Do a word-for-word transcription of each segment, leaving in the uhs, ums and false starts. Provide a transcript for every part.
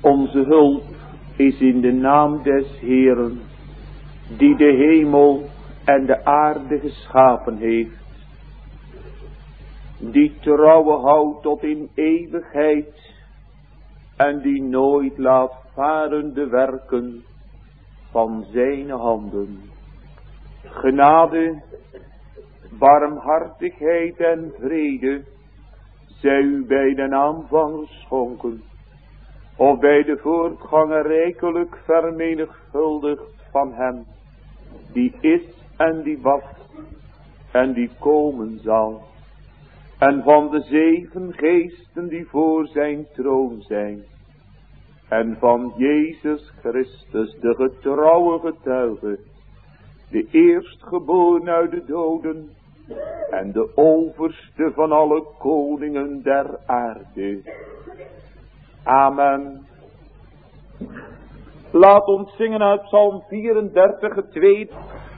Onze hulp is in de naam des Heeren, die de hemel en de aarde geschapen heeft, die trouwe houdt tot in eeuwigheid en die nooit laat varen de werken van zijn handen. Genade, barmhartigheid en vrede zij u bij de aanvanger schonken, of bij de voortganger rijkelijk vermenigvuldigd van hem, die is en die was en die komen zal, en van de zeven geesten die voor zijn troon zijn, en van Jezus Christus, de getrouwe getuige, de eerstgeboren uit de doden, en de overste van alle koningen der aarde. Amen. Laat ons zingen uit Psalm vierendertig, het tweede.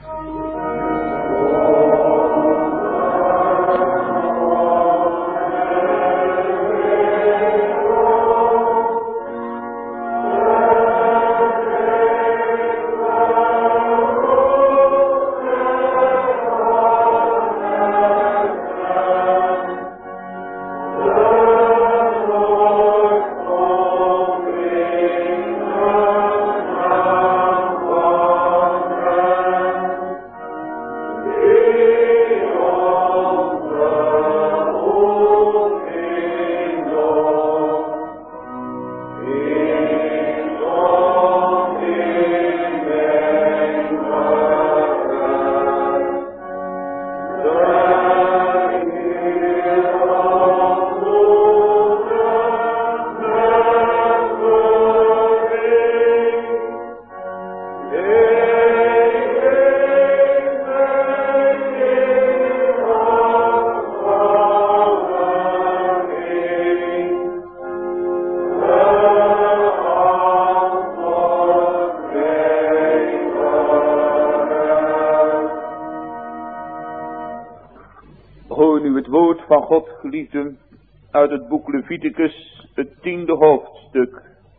Van God geliefden, uit het boek Leviticus, het tiende hoofdstuk.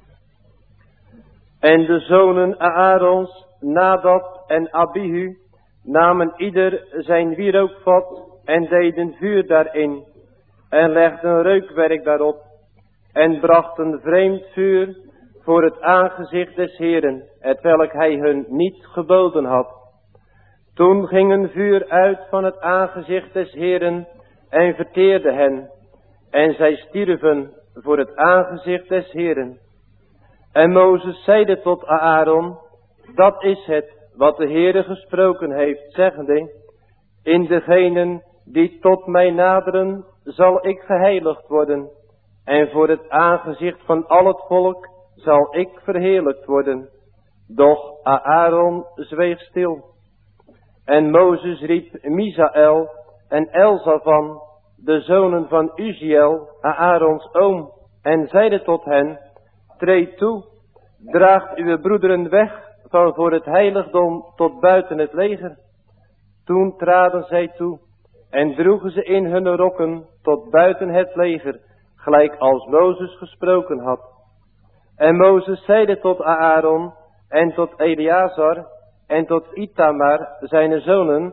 En de zonen Aarons, Nadab en Abihu, namen ieder zijn wierookvat en deden vuur daarin, en legden reukwerk daarop, en brachten vreemd vuur voor het aangezicht des Heeren, hetwelk hij hun niet geboden had. Toen ging een vuur uit van het aangezicht des Heeren, en verteerde hen, en zij stierven voor het aangezicht des Heeren. En Mozes zeide tot Aaron, dat is het wat de Heere gesproken heeft, zeggende, in degenen die tot mij naderen, zal ik geheiligd worden, en voor het aangezicht van al het volk zal ik verheerlijkt worden. Doch Aaron zweeg stil. En Mozes riep Misaël en Elzafan, de zonen van Uziel, Aarons oom, en zeide tot hen, treed toe, draagt uw broederen weg van voor het heiligdom tot buiten het leger. Toen traden zij toe, en droegen ze in hun rokken tot buiten het leger, gelijk als Mozes gesproken had. En Mozes zeide tot Aaron, en tot Eleazar, en tot Itamar, zijn zonen,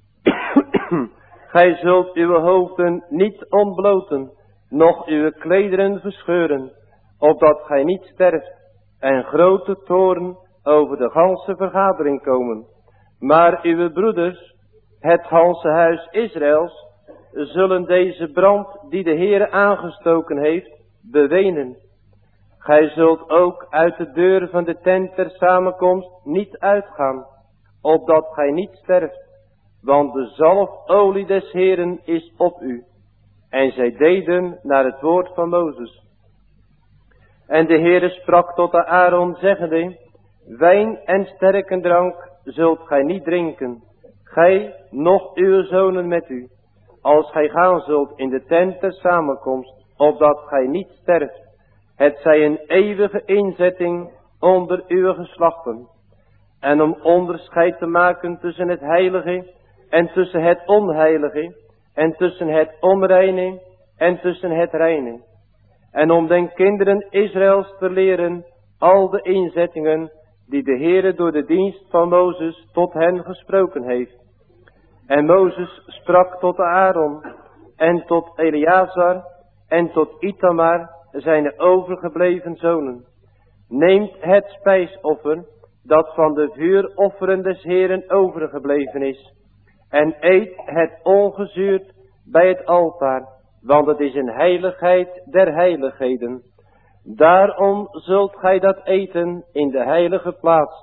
gij zult uw hoofden niet ontbloten, noch uw klederen verscheuren, opdat gij niet sterft, en grote toorn over de ganse vergadering komen. Maar uw broeders, het ganse huis Israëls, zullen deze brand die de Heere aangestoken heeft, bewenen. Gij zult ook uit de deur van de tent ter samenkomst niet uitgaan, opdat gij niet sterft. Want de zalfolie des Heeren is op u. En zij deden naar het woord van Mozes. En de Heere sprak tot Aaron, zeggende, wijn en sterke drank zult gij niet drinken, gij noch uw zonen met u, als gij gaan zult in de tent ter samenkomst, opdat gij niet sterft. Het zij een eeuwige inzetting onder uw geslachten. En om onderscheid te maken tussen het heilige en tussen het onheilige, en tussen het onreine en tussen het reine. en om den kinderen Israëls te leren al de inzettingen die de Heere door de dienst van Mozes tot hen gesproken heeft. En Mozes sprak tot Aaron en tot Eleazar en tot Ithamar, zijn overgebleven zonen. Neemt het spijsoffer dat van de vuurofferen des Heeren overgebleven is, en eet het ongezuurd bij het altaar, want het is een heiligheid der heiligheden. Daarom zult gij dat eten in de heilige plaats,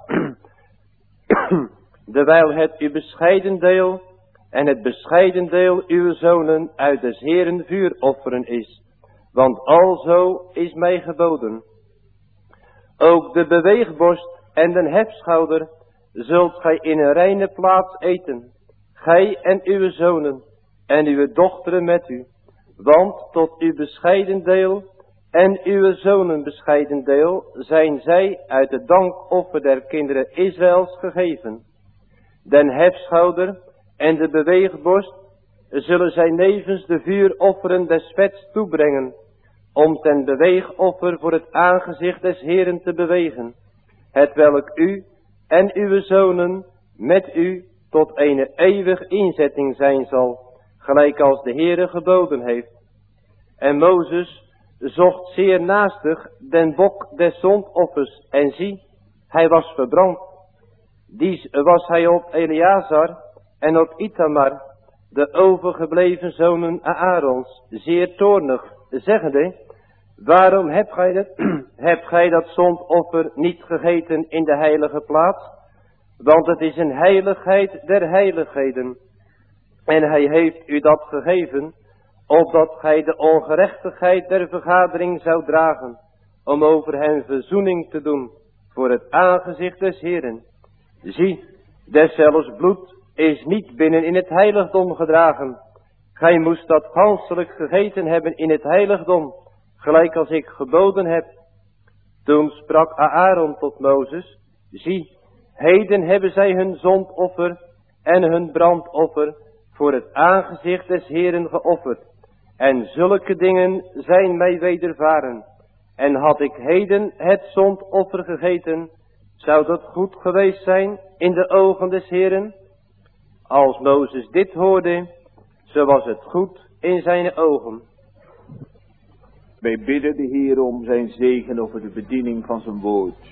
terwijl het uw bescheiden deel en het bescheiden deel uw zonen uit des Heeren vuurofferen is, want alzo is mij geboden. Ook de beweegborst en den hefschouder zult gij in een reine plaats eten, gij en uw zonen en uw dochteren met u, want tot uw bescheiden deel en uw zonen bescheiden deel zijn zij uit het dankoffer der kinderen Israëls gegeven. Den hefschouder en de beweegborst zullen zij nevens de vuurofferen des vets toebrengen, om ten beweegoffer voor het aangezicht des Heeren te bewegen, hetwelk u en uw zonen met u tot een eeuwig inzetting zijn zal, gelijk als de Heere geboden heeft. En Mozes zocht zeer naastig den bok des zondoffers, en zie, hij was verbrand. Dies was hij op Eleazar en op Ithamar, de overgebleven zonen Aarons, zeer toornig, zeggende: waarom hebt gij dat, hebt gij dat zondoffer niet gegeten in de heilige plaats? Want het is een heiligheid der heiligheden. En hij heeft u dat gegeven, opdat gij de ongerechtigheid der vergadering zou dragen, om over hen verzoening te doen, voor het aangezicht des Heeren. Zie, deszelfs bloed is niet binnen in het heiligdom gedragen. Gij moest dat ganselijk gegeten hebben in het heiligdom, gelijk als ik geboden heb. Toen sprak Aaron tot Mozes: zie, heden hebben zij hun zondoffer en hun brandoffer voor het aangezicht des Heeren geofferd. En zulke dingen zijn mij wedervaren. En had ik heden het zondoffer gegeten, zou dat goed geweest zijn in de ogen des Heeren? Als Mozes dit hoorde, zo was het goed in zijn ogen. Wij bidden de Heer om zijn zegen over de bediening van zijn woord.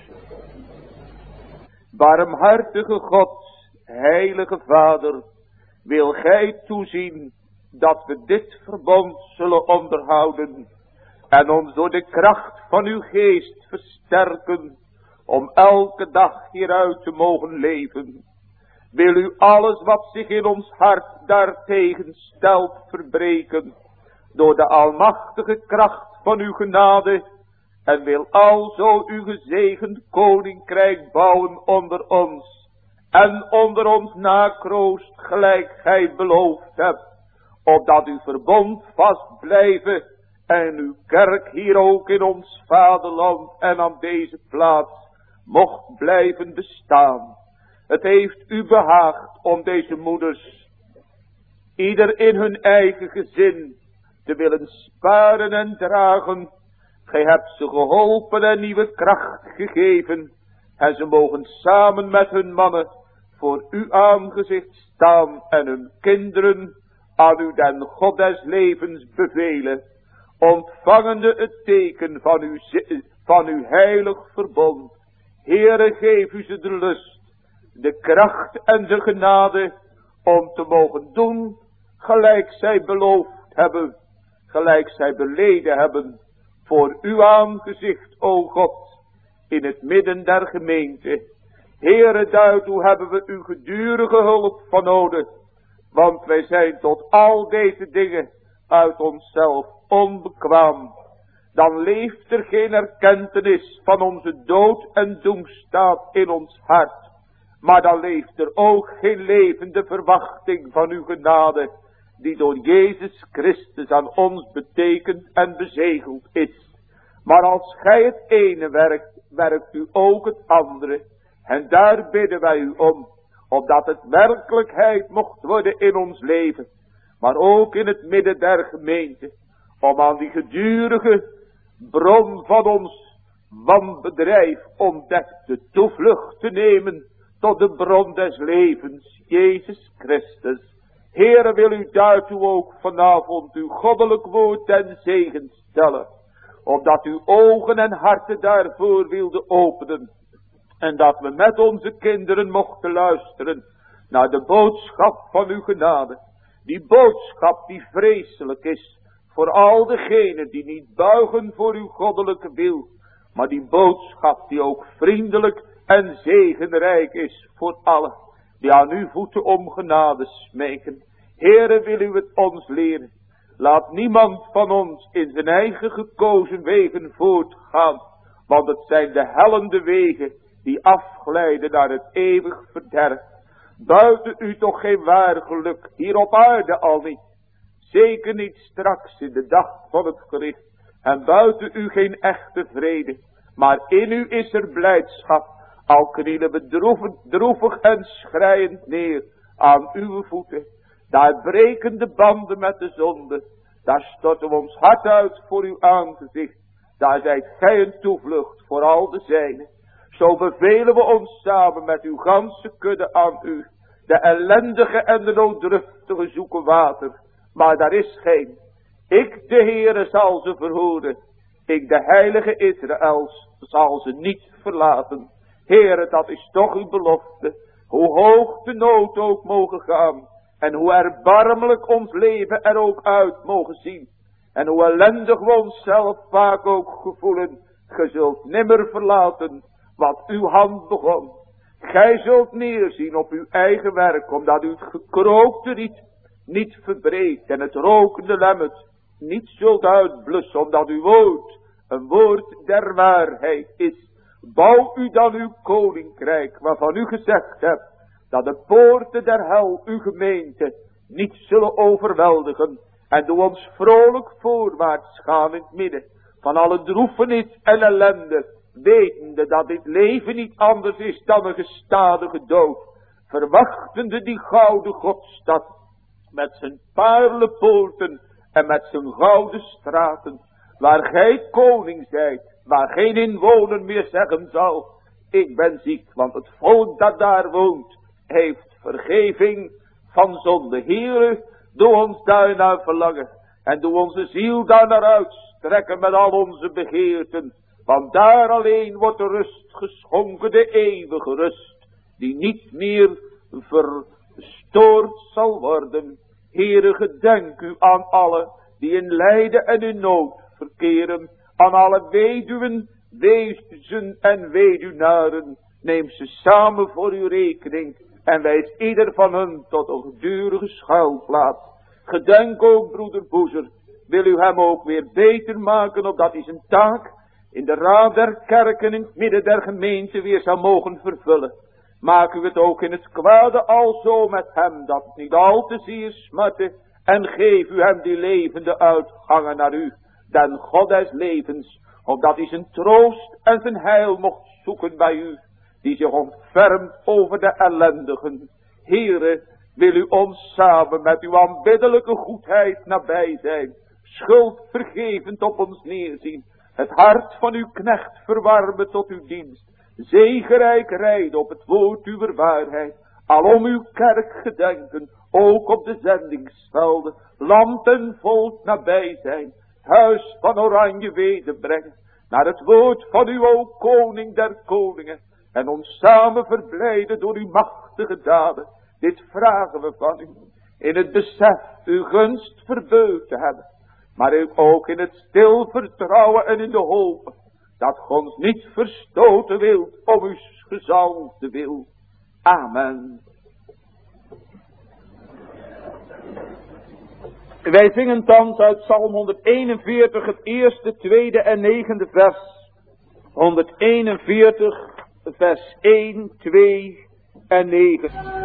Barmhartige God, heilige Vader, wil gij toezien dat we dit verbond zullen onderhouden en ons door de kracht van uw geest versterken om elke dag hieruit te mogen leven. Wil u alles wat zich in ons hart daartegen stelt verbreken door de almachtige kracht van uw genade, en wil alzo uw gezegend koninkrijk bouwen onder ons en onder ons nakroost, gelijk gij beloofd hebt, opdat uw verbond vast blijven en uw kerk hier ook in ons vaderland en aan deze plaats mocht blijven bestaan. Het heeft u behaagd om deze moeders, ieder in hun eigen gezin, te willen sparen en dragen. Gij hebt ze geholpen en nieuwe kracht gegeven, en ze mogen samen met hun mannen voor uw aangezicht staan en hun kinderen aan u den God des levens bevelen, ontvangende het teken van uw, van uw heilig verbond. Heere, geef u ze de lust, de kracht en de genade om te mogen doen gelijk zij beloofd hebben, gelijk zij beleden hebben, voor uw aangezicht, o God, in het midden der gemeente. Heere, daartoe hebben we uw gedurige hulp van nodig, want wij zijn tot al deze dingen uit onszelf onbekwaam. Dan leeft er geen erkentenis van onze dood en doemstaat in ons hart, maar dan leeft er ook geen levende verwachting van uw genade, die door Jezus Christus aan ons betekend en bezegeld is. Maar als gij het ene werkt, werkt u ook het andere. En daar bidden wij u om, opdat het werkelijkheid mocht worden in ons leven, maar ook in het midden der gemeente, om aan die gedurige bron van ons wanbedrijf, ontdekt de toevlucht te nemen tot de bron des levens, Jezus Christus. Heere, wil u daartoe ook vanavond uw goddelijk woord ten zegen stellen, opdat uw ogen en harten daarvoor wilden openen, en dat we met onze kinderen mochten luisteren naar de boodschap van uw genade. Die boodschap die vreselijk is voor al degenen die niet buigen voor uw goddelijke wil, maar die boodschap die ook vriendelijk en zegenrijk is voor allen die aan uw voeten om genade smeken. Heere, wil u het ons leren. Laat niemand van ons in zijn eigen gekozen wegen voortgaan, want het zijn de hellende wegen die afglijden naar het eeuwig verderf. Buiten u toch geen waar geluk, hier op aarde al niet. Zeker niet straks in de dag van het gericht. En buiten u geen echte vrede, maar in u is er blijdschap. Al knielen we droevig, droevig en schreiend neer aan uw voeten. Daar breken de banden met de zonde. Daar storten we ons hart uit voor uw aangezicht. Daar zijt gij een toevlucht voor al de zijnen. Zo bevelen we ons samen met uw ganse kudde aan u. De ellendige en de nooddruftige zoeken water, maar daar is geen. Ik, de Heere, zal ze verhoeden. Ik, de heilige Israëls, zal ze niet verlaten. Heere, dat is toch uw belofte. Hoe hoog de nood ook mogen gaan. En hoe erbarmelijk ons leven er ook uit mogen zien. En hoe ellendig we onszelf vaak ook gevoelen. Ge zult nimmer verlaten wat uw hand begon. Gij zult neerzien op uw eigen werk, omdat u het gekrookte riet niet verbreekt en het rokende lemmet niet zult uitblussen, omdat uw woord een woord der waarheid is. Bouw u dan uw koninkrijk, waarvan u gezegd hebt dat de poorten der hel uw gemeente niet zullen overweldigen. En doe ons vrolijk voorwaarts gaan in het midden van alle droefenis en ellende, wetende dat dit leven niet anders is dan een gestadige dood, verwachtende die gouden Godstad met zijn paarlenpoorten en met zijn gouden straten, waar gij koning zijt, waar geen inwoner meer zeggen zal, ik ben ziek, want het volk dat daar woont, heeft vergeving van zonde. Heere, doe ons daarnaar verlangen en doe onze ziel daarnaar uitstrekken met al onze begeerten, want daar alleen wordt de rust geschonken, de eeuwige rust, die niet meer verstoord zal worden. Heere, gedenk u aan alle die in lijden en in nood verkeren, aan alle weduwen, wezen en weduwnaren. Neem ze samen voor uw rekening en wijs ieder van hen tot een gedurige schuilplaats. Gedenk ook broeder Boezer, wil u hem ook weer beter maken, opdat hij zijn taak in de raad der kerken in het midden der gemeente weer zou mogen vervullen. Maak u het ook in het kwade alzo met hem, dat het niet al te zeer smatte, en geef u hem die levende uitgangen naar u, den God des levens, opdat hij zijn troost en zijn heil mocht zoeken bij u, die zich ontfermt over de ellendigen. Heere, wil u ons samen met uw aanbiddelijke goedheid nabij zijn, schuld vergevend op ons neerzien, het hart van uw knecht verwarmen tot uw dienst, zegerijk rijden op het woord uw waarheid, alom uw kerk gedenken, ook op de zendingsvelden, land en volk nabij zijn, huis van oranje wederbrengen, naar het woord van uw o koning der koningen, en ons samen verblijden door uw machtige daden. Dit vragen we van u, in het besef uw gunst verbeurd te hebben, maar ook in het stil vertrouwen en in de hoop, dat God ons niet verstoten wilt om uw gezalfde wil. Amen. Wij zingen thans uit Psalm honderdeenenveertig het eerste, tweede en negende vers. honderdeenenveertig vers één, twee en negen.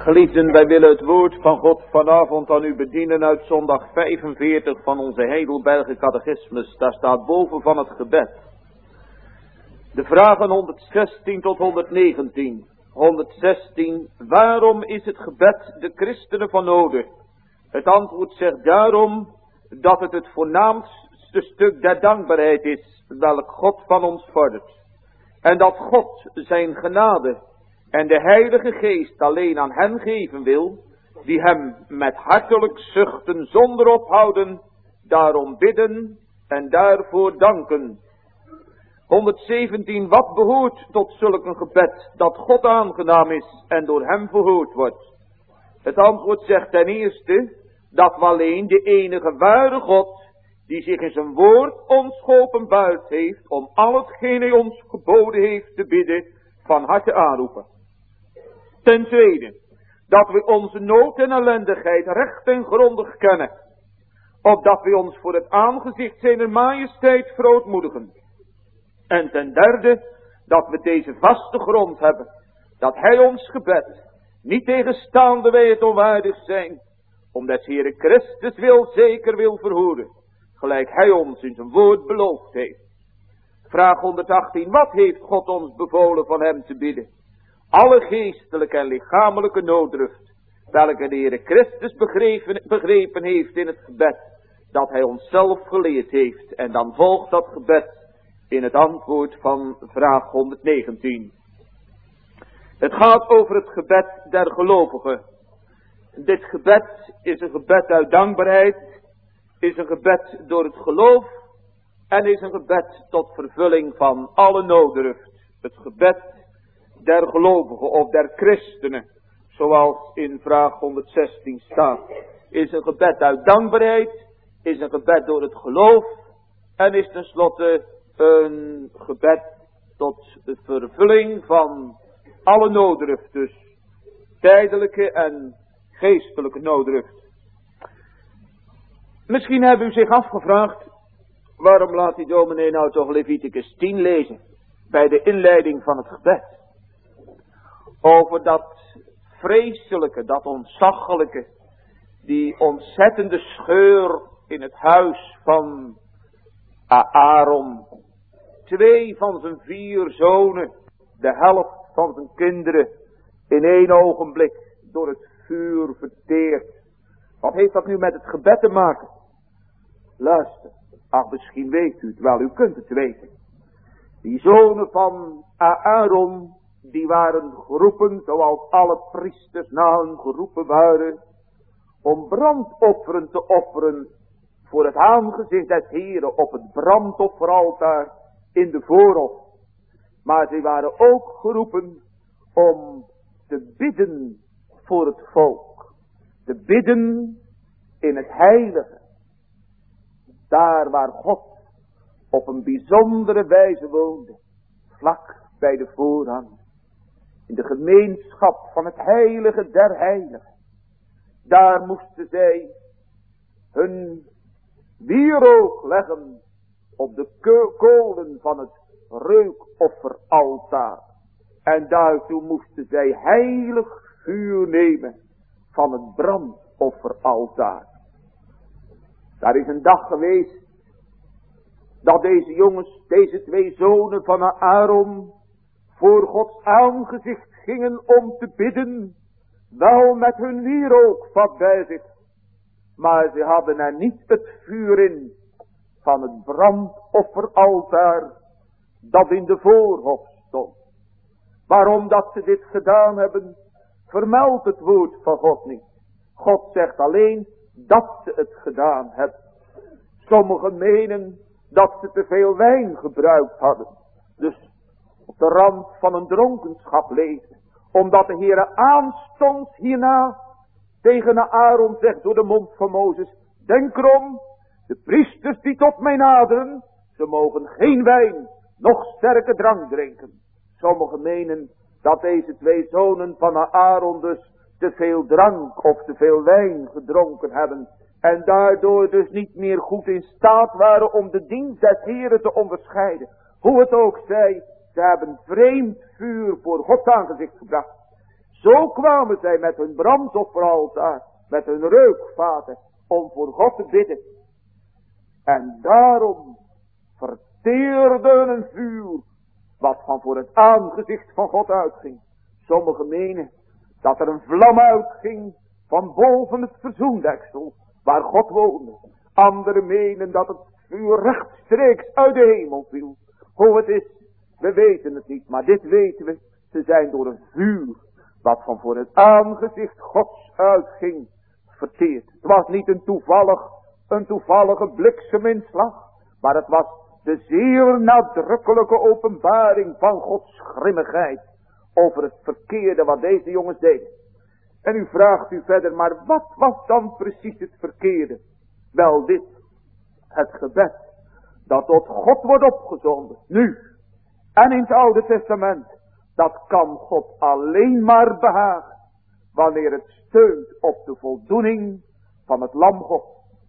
Geliefden, wij willen het woord van God vanavond aan u bedienen uit zondag vijfenveertig van onze Heidelberger Catechismus. Daar staat boven van het gebed. De vragen honderdzestien tot honderdzegentien. honderdzestien. Waarom is het gebed de christenen van nodig? Het antwoord zegt daarom dat het het voornaamste stuk der dankbaarheid is, welk God van ons vordert. En dat God zijn genade en de Heilige Geest alleen aan hen geven wil, die hem met hartelijk zuchten zonder ophouden, daarom bidden en daarvoor danken. honderdzeventien. Wat behoort tot zulk een gebed dat God aangenaam is en door hem verhoord wordt? Het antwoord zegt ten eerste dat we alleen de enige ware God, die zich in zijn woord ons geopenbaard heeft om al hetgeen hij ons geboden heeft te bidden, van harte aanroepen. Ten tweede, dat we onze nood en ellendigheid recht en grondig kennen, opdat we ons voor het aangezicht zijner majesteit verootmoedigen. En ten derde, dat we deze vaste grond hebben, dat hij ons gebed, niet tegenstaande wij het onwaardig zijn, omdat Heere Christus wil zeker wil verhoeden, gelijk hij ons in zijn woord beloofd heeft. Vraag honderdachttien. Wat heeft God ons bevolen van hem te bidden? Alle geestelijke en lichamelijke nooddruft, welke de Heere Christus begrepen, begrepen heeft in het gebed, dat hij ons zelf geleerd heeft. En dan volgt dat gebed in het antwoord van vraag honderdnegentien. Het gaat over het gebed der gelovigen. Dit gebed is een gebed uit dankbaarheid, is een gebed door het geloof en is een gebed tot vervulling van alle nooddruft. Het gebed der gelovigen of der christenen, zoals in vraag honderdzestien staat, is een gebed uit dankbaarheid, is een gebed door het geloof en is tenslotte een gebed tot de vervulling van alle nooddruft, dus tijdelijke en geestelijke nooddruft. Misschien hebben u zich afgevraagd, waarom laat die dominee nou toch Leviticus tien lezen, bij de inleiding van het gebed. Over dat vreselijke, dat ontzaglijke, die ontzettende scheur in het huis van Aaron. Twee van zijn vier zonen, de helft van zijn kinderen, in één ogenblik door het vuur verteerd. Wat heeft dat nu met het gebed te maken? Luister, ach misschien weet u het wel, u kunt het weten. Die zonen van Aaron, die waren geroepen, zoals alle priesters na hun geroepen waren, om brandofferen te offeren voor het aangezicht des Heren op het brandofferaltaar in de voorhof. Maar zij waren ook geroepen om te bidden voor het volk. Te bidden in het heilige. Daar waar God op een bijzondere wijze woonde. Vlak bij de voorhang. In de gemeenschap van het heilige der heiligen. Daar moesten zij hun wierook leggen op de kolen van het reukofferaltaar. En daartoe moesten zij heilig vuur nemen van het brandofferaltaar. Daar is een dag geweest dat deze jongens, deze twee zonen van Aaron, voor Gods aangezicht gingen om te bidden, wel met hun wierookvat bij zich, maar ze hadden er niet het vuur in van het brandofferaltaar dat in de voorhof stond. Waarom dat ze dit gedaan hebben, vermeldt het woord van God niet. God zegt alleen dat ze het gedaan hebben. Sommigen menen dat ze te veel wijn gebruikt hadden. Dus op de rand van een dronkenschap leven. Omdat de Heere aanstonds hierna tegen Aaron zegt door de mond van Mozes: denk erom, de priesters die tot mij naderen, ze mogen geen wijn, noch sterke drank drinken. Sommigen menen dat deze twee zonen van Aaron dus te veel drank of te veel wijn gedronken hebben. En daardoor dus niet meer goed in staat waren om de dienst des Heren te onderscheiden. Hoe het ook zij, ze hebben vreemd vuur voor Gods aangezicht gebracht. Zo kwamen zij met hun brandofferaltaar, met hun reukvaten, om voor God te bidden. En daarom verteerden een vuur, wat van voor het aangezicht van God uitging. Sommigen menen dat er een vlam uitging van boven het verzoendeksel, waar God woonde. Anderen menen dat het vuur rechtstreeks uit de hemel viel. Hoe het is, we weten het niet, maar dit weten we. Ze zijn door een vuur, wat van voor het aangezicht Gods uitging, verteerd. Het was niet een toevallig, een toevallige blikseminslag, maar het was de zeer nadrukkelijke openbaring van Gods grimmigheid over het verkeerde wat deze jongens deden. En u vraagt u verder, maar wat was dan precies het verkeerde? Wel dit, het gebed dat tot God wordt opgezonden, nu en in het Oude Testament, dat kan God alleen maar behagen wanneer het steunt op de voldoening van het lam God.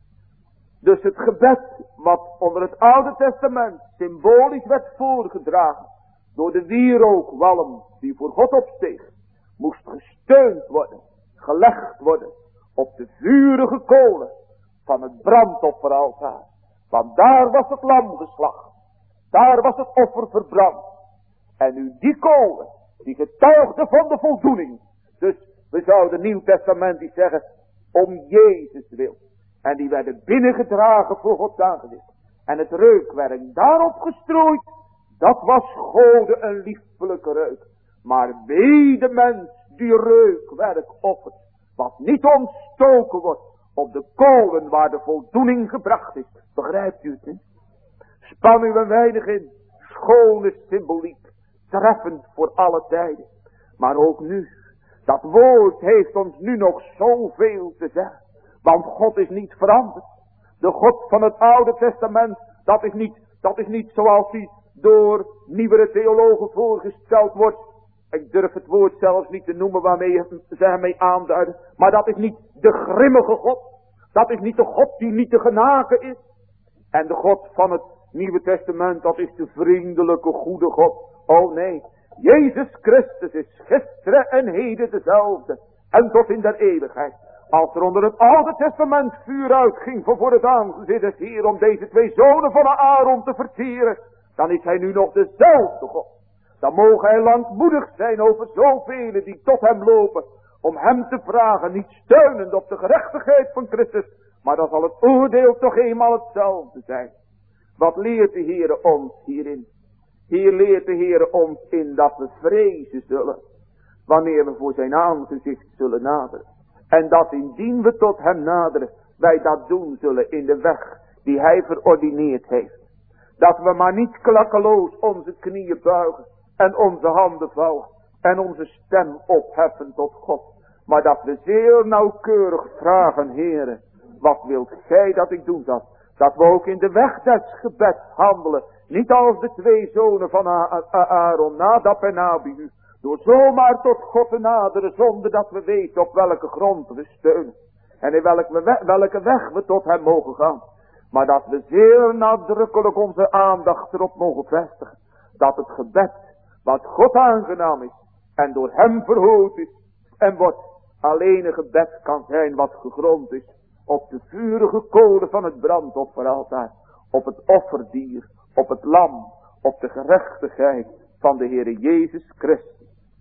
Dus het gebed wat onder het Oude Testament symbolisch werd voorgedragen door de wierookwalm die voor God opsteeg, moest gesteund worden, gelegd worden op de vurige kolen van het brandofferaltaar. Want daar was het lam geslacht, daar was het offer verbrand. En nu die kolen, die getuigden van de voldoening. Dus we zouden Nieuw Testamentisch zeggen, om Jezus wil. En die werden binnengedragen voor Gods aangezicht. En het reukwerk daarop gestrooid, dat was Gode een liefelijke reuk. Maar wee de mens die reukwerk offert, wat niet ontstoken wordt op de kolen waar de voldoening gebracht is. Begrijpt u het niet? Span u een weinig in, schone symboliek, treffend voor alle tijden. Maar ook nu, dat woord heeft ons nu nog zoveel te zeggen. Want God is niet veranderd. De God van het Oude Testament, dat is niet, dat is niet zoals die door nieuwere theologen voorgesteld wordt. Ik durf het woord zelfs niet te noemen waarmee ze hem mee aanduiden. Maar dat is niet de grimmige God. Dat is niet de God die niet te genaken is. En de God van het Nieuwe Testament, dat is de vriendelijke, goede God. Oh nee, Jezus Christus is gisteren en heden dezelfde. En tot in der eeuwigheid. Als er onder het Oude Testament vuur uitging van voor het aangezicht des Heer om deze twee zonen van Aaron te verteren, dan is hij nu nog dezelfde God. Dan mogen hij langmoedig zijn over zoveel die tot hem lopen, om hem te vragen, niet steunend op de gerechtigheid van Christus, maar dan zal het oordeel toch eenmaal hetzelfde zijn. Wat leert de Heere ons hierin? Hier leert de Heere ons in dat we vrezen zullen, wanneer we voor zijn aangezicht zullen naderen. En dat indien we tot hem naderen, wij dat doen zullen in de weg die hij verordineerd heeft. Dat we maar niet klakkeloos onze knieën buigen en onze handen vouwen en onze stem opheffen tot God. Maar dat we zeer nauwkeurig vragen, Heere, wat wilt gij dat ik doen zal? Dat we ook in de weg des gebeds handelen. Niet als de twee zonen van Aaron, Nadab en Abihu. Door zomaar tot God te naderen zonder dat we weten op welke grond we steunen. En in welke weg, welke weg we tot hem mogen gaan. Maar dat we zeer nadrukkelijk onze aandacht erop mogen vestigen. Dat het gebed wat God aangenaam is en door hem verhoord is en wordt alleen een gebed kan zijn wat gegrond is op de vurige kolen van het brandofferaltaar, op het offerdier, op het lam, op de gerechtigheid van de Heere Jezus Christus.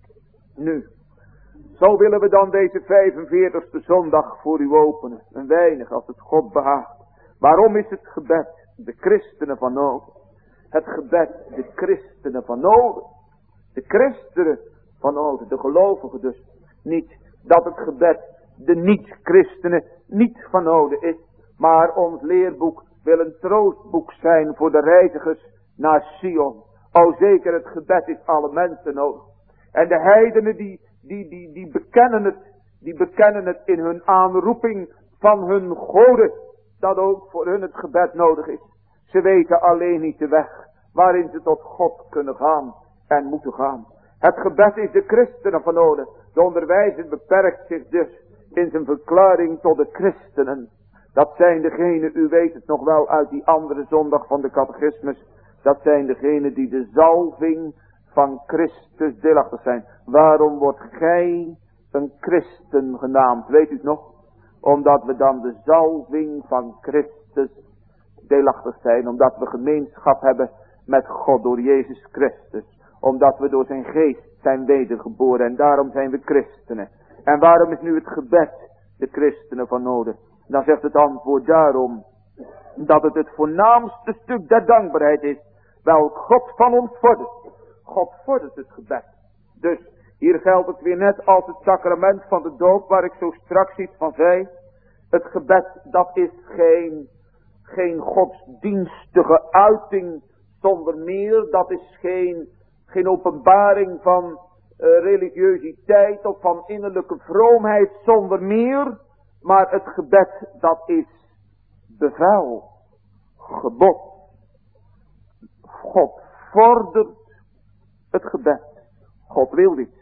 Nu, zo willen we dan deze vijfenveertigste zondag voor u openen, een weinig als het God behaagt. Waarom is het gebed de christenen van nodig? Het gebed de christenen van nodig. De christenen van nodig, de gelovigen dus. Niet dat het gebed de niet-christenen niet van nodig is, maar ons leerboek wil een troostboek zijn voor de reizigers naar Sion. O zeker, het gebed is alle mensen nodig. En de heidenen die, die, die, die bekennen het, die bekennen het in hun aanroeping van hun goden, dat ook voor hun het gebed nodig is. Ze weten alleen niet de weg waarin ze tot God kunnen gaan en moeten gaan. Het gebed is de christenen van nodig. De onderwijzer beperkt zich dus in zijn verklaring tot de christenen. Dat zijn degenen, u weet het nog wel uit die andere zondag van de catechismus, dat zijn degenen die de zalving van Christus deelachtig zijn. Waarom wordt gij een christen genaamd, weet u het nog? Omdat we dan de zalving van Christus deelachtig zijn. Omdat we gemeenschap hebben met God door Jezus Christus. Omdat we door zijn geest zijn wedergeboren. En daarom zijn we christenen. En waarom is nu het gebed de christenen van nodig? Dan zegt het antwoord daarom. Dat het het voornaamste stuk der dankbaarheid is. Welk God van ons vordert. God vordert het gebed. Dus hier geldt het weer net als het sacrament van de doop. Waar ik zo straks iets van zei. Het gebed dat is geen, geen godsdienstige uiting zonder meer. Dat is geen, geen openbaring van uh, religiositeit of van innerlijke vroomheid zonder meer. Maar het gebed dat is bevel, gebod. God vordert het gebed. God wil dit.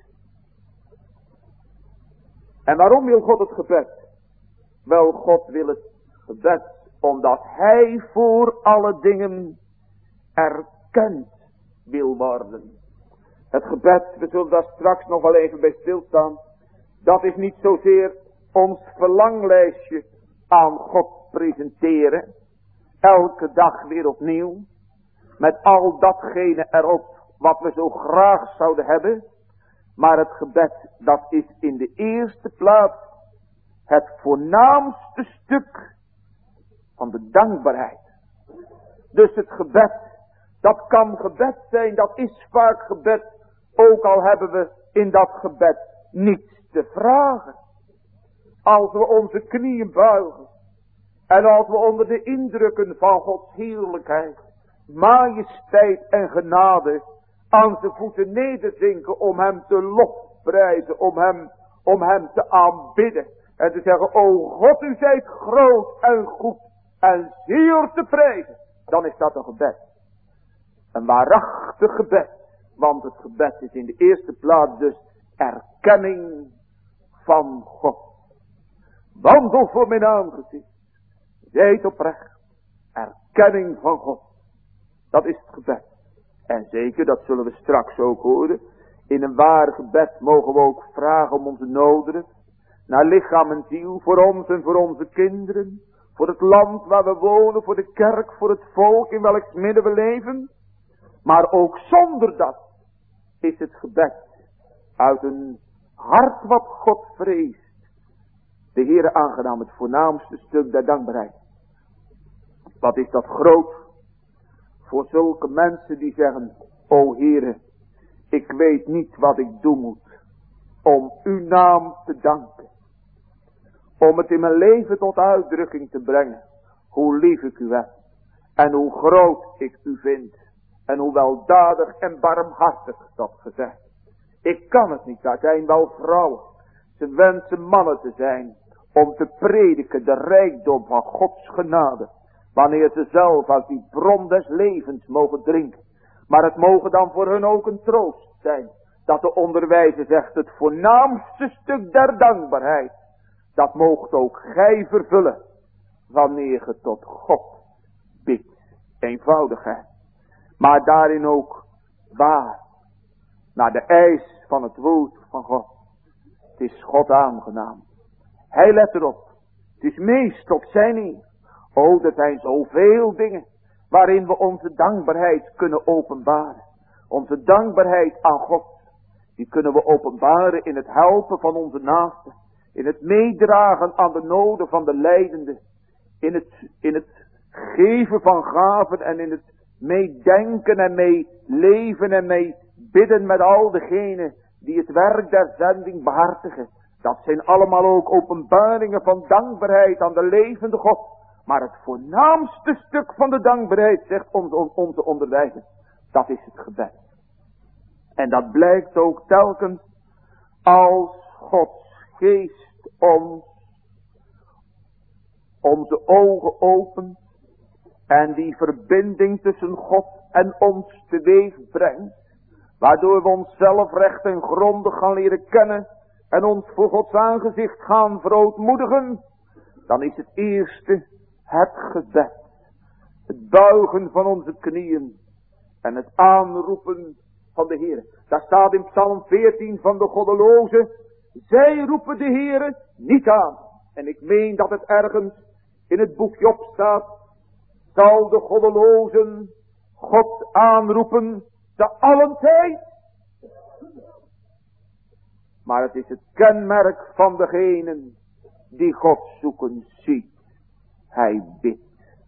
En waarom wil God het gebed? Wel, God wil het gebed omdat hij voor alle dingen erkend wil worden. Het gebed, we zullen daar straks nog wel even bij stilstaan. Dat is niet zozeer ons verlanglijstje aan God presenteren. Elke dag weer opnieuw. Met al datgene erop wat we zo graag zouden hebben. Maar het gebed, dat is in de eerste plaats het voornaamste stuk van de dankbaarheid. Dus het gebed, dat kan gebed zijn, dat is vaak gebed. Ook al hebben we in dat gebed niets te vragen. Als we onze knieën buigen. En als we onder de indrukken van Gods heerlijkheid, majesteit en genade aan zijn voeten nederzinken om hem te lofprijzen, om hem, om hem te aanbidden. En te zeggen, o God, u zijt groot en goed en zeer te prijzen. Dan is dat een gebed. Een waarachtig gebed. Want het gebed is in de eerste plaats dus erkenning van God. Wandel voor mijn aangezicht. Zijt oprecht. Erkenning van God. Dat is het gebed. En zeker, dat zullen we straks ook horen. In een waar gebed mogen we ook vragen om onze noden. Naar lichaam en ziel, voor ons en voor onze kinderen. Voor het land waar we wonen, voor de kerk, voor het volk in welks midden we leven. Maar ook zonder dat is het gebed uit een hart wat God vreest. De Heere aangenaam, het voornaamste stuk der dankbaarheid. Wat is dat groot voor zulke mensen die zeggen, o Heere, ik weet niet wat ik doen moet om uw naam te danken. Om het in mijn leven tot uitdrukking te brengen. Hoe lief ik u heb. En hoe groot ik u vind. En hoe weldadig en barmhartig dat gezegd. Ik kan het niet. Daar zijn wel vrouwen. Ze wensen mannen te zijn. Om te prediken de rijkdom van Gods genade. Wanneer ze zelf uit die bron des levens mogen drinken. Maar het mogen dan voor hun ook een troost zijn. Dat de onderwijzer zegt, het voornaamste stuk der dankbaarheid. Dat moogt ook gij vervullen. Wanneer ge tot God bidt. Eenvoudigheid. Maar daarin ook waar. Naar de eis van het woord van God. Het is God aangenaam. Hij let erop. Het is meest op zijn eer. O, er zijn zoveel dingen. Waarin we onze dankbaarheid kunnen openbaren. Onze dankbaarheid aan God. Die kunnen we openbaren in het helpen van onze naasten. In het meedragen aan de noden van de lijdenden. In het, in het geven van gaven en in het meedenken en meeleven en meebidden met al degenen die het werk der zending behartigen. Dat zijn allemaal ook openbaringen van dankbaarheid aan de levende God. Maar het voornaamste stuk van de dankbaarheid, zegt onze, onze onderwijzer, dat is het gebed. En dat blijkt ook telkens als Gods geest ons onze ogen opent en die verbinding tussen God en ons teweeg brengt, waardoor we onszelf recht en grondig gaan leren kennen en ons voor Gods aangezicht gaan verootmoedigen, dan is het eerste het gebed, het buigen van onze knieën en het aanroepen van de Heer. Daar staat in Psalm veertien van de goddeloze, Zij roepen de Heere niet aan. En ik meen dat het ergens in het boekje op staat. Zal de goddelozen God aanroepen te allen tijd. Maar het is het kenmerk van degenen die God zoeken ziet. Hij bidt.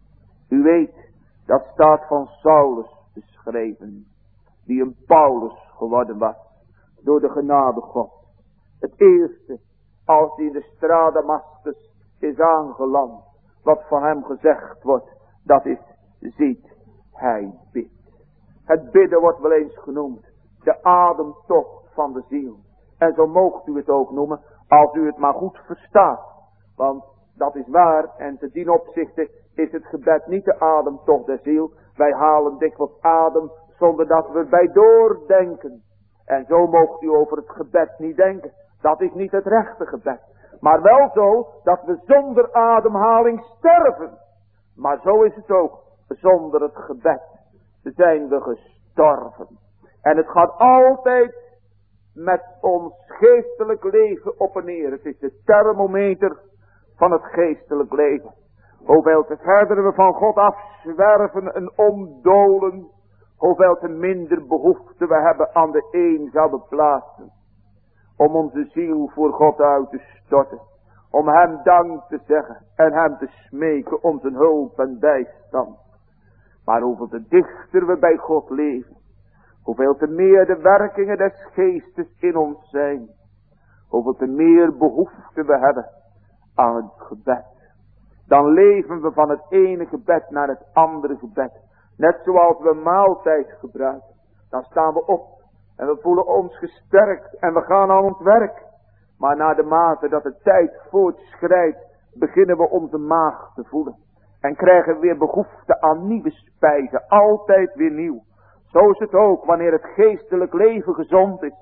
U weet, dat staat van Saulus beschreven. Die een Paulus geworden was. Door de genade God. Het eerste, als hij in de straat Damascus is aangeland. Wat van hem gezegd wordt, dat is, ziet, hij bidt. Het bidden wordt wel eens genoemd. De ademtocht van de ziel. En zo moogt u het ook noemen, als u het maar goed verstaat. Want dat is waar, en te dien opzichte is het gebed niet de ademtocht der ziel. Wij halen dikwijls adem, zonder dat we erbij doordenken. En zo moogt u over het gebed niet denken. Dat is niet het rechte gebed. Maar wel zo, dat we zonder ademhaling sterven. Maar zo is het ook, zonder het gebed zijn we gestorven. En het gaat altijd met ons geestelijk leven op en neer. Het is de thermometer van het geestelijk leven. Hoeveel te verder we van God afzwerven en omdolen, hoeveel te minder behoefte we hebben aan de eenzame plaatsen. Om onze ziel voor God uit te storten. Om hem dank te zeggen en hem te smeken om zijn hulp en bijstand. Maar hoeveel te dichter we bij God leven. Hoeveel te meer de werkingen des geestes in ons zijn. Hoeveel te meer behoefte we hebben aan het gebed. Dan leven we van het ene gebed naar het andere gebed. Net zoals we maaltijd gebruiken. Dan staan we op en we voelen ons gesterkt en we gaan aan ons werk. Maar na de mate dat de tijd voortschrijdt, beginnen we onze maag te voelen. En krijgen we weer behoefte aan nieuwe spijzen. Altijd weer nieuw. Zo is het ook wanneer het geestelijk leven gezond is.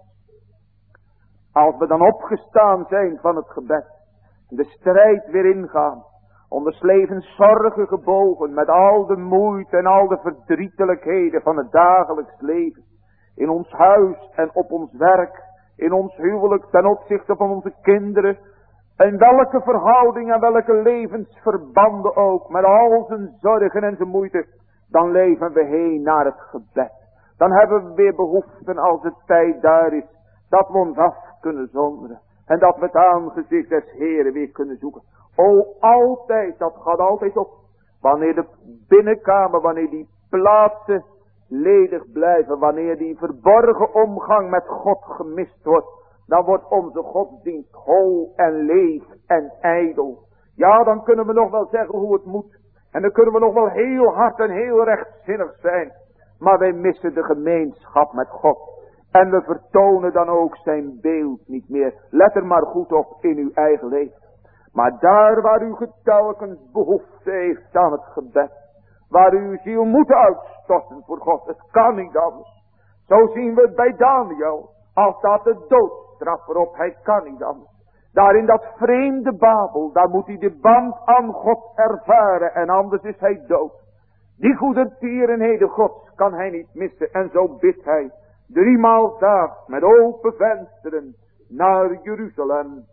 Als we dan opgestaan zijn van het gebed. De strijd weer ingaan. Onder 's levens zorgen gebogen. Met al de moeite en al de verdrietelijkheden van het dagelijks leven. In ons huis en op ons werk. In ons huwelijk ten opzichte van onze kinderen. In welke verhouding en welke levensverbanden ook. Met al zijn zorgen en zijn moeite. Dan leven we heen naar het gebed. Dan hebben we weer behoeften als de tijd daar is. Dat we ons af kunnen zonderen. En dat we het aangezicht des Heren weer kunnen zoeken. O, altijd, dat gaat altijd op. Wanneer de binnenkamer, wanneer die plaatsen ledig blijven. Wanneer die verborgen omgang met God gemist wordt. Dan wordt onze godsdienst hol en leeg en ijdel. Ja, dan kunnen we nog wel zeggen hoe het moet. En dan kunnen we nog wel heel hard en heel rechtzinnig zijn. Maar wij missen de gemeenschap met God. En we vertonen dan ook zijn beeld niet meer. Let er maar goed op in uw eigen leven. Maar daar waar u telkens behoefte heeft aan het gebed. Waar u uw ziel moet uitstorten voor God. Het kan niet anders. Zo zien we het bij Daniel. Als dat de doodstraf erop. Hij kan niet anders. Daar in dat vreemde Babel. Daar moet hij de band aan God ervaren. En anders is hij dood. Die goede tierenheden Gods kan hij niet missen. En zo bidt hij. Driemaal daags met open vensteren naar Jeruzalem.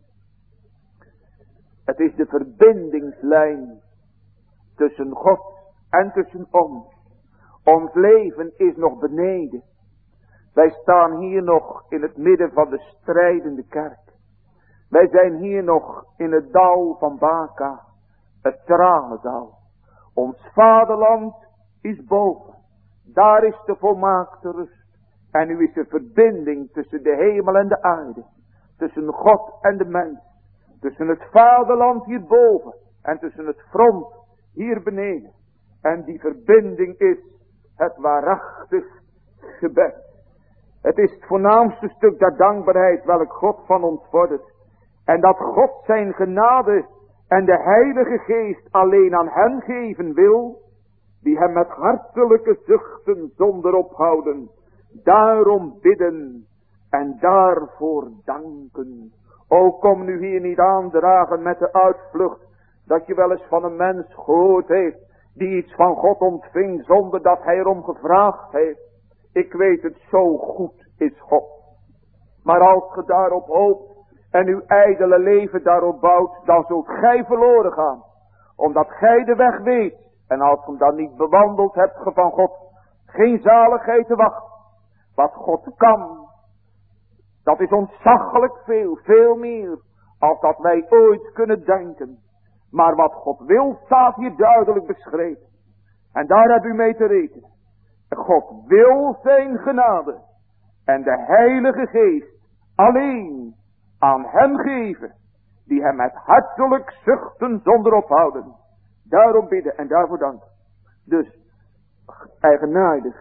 Het is de verbindingslijn tussen God en tussen ons. Ons leven is nog beneden. Wij staan hier nog in het midden van de strijdende kerk. Wij zijn hier nog in het dal van Baka, het tranendal. Ons vaderland is boven. Daar is de volmaakte rust. En nu is er verbinding tussen de hemel en de aarde. Tussen God en de mens. Tussen het vaderland hierboven. En tussen het front hier beneden. En die verbinding is het waarachtig gebed. Het is het voornaamste stuk der dankbaarheid welk God van ons vordert. En dat God zijn genade en de Heilige Geest alleen aan hen geven wil. Die hem met hartelijke zuchten zonder ophouden. Daarom bidden en daarvoor danken. O, kom nu hier niet aandragen met de uitvlucht dat je wel eens van een mens gehoord heeft die iets van God ontving zonder dat hij erom gevraagd heeft. Ik weet het, zo goed is God. Maar als je daarop hoopt en uw ijdele leven daarop bouwt, dan zult gij verloren gaan. Omdat gij de weg weet, en als ge hem dan niet bewandeld hebt, ge van God geen zaligheid te wachten. Wat God kan, dat is ontzaglijk veel, veel meer, als dat wij ooit kunnen denken. Maar wat God wil, staat hier duidelijk beschreven. En daar heb u mee te rekenen. God wil zijn genade en de Heilige Geest alleen aan hem geven, die hem met hartelijk zuchten zonder ophouden. Daarom bidden en daarvoor danken. Dus, eigenaardig,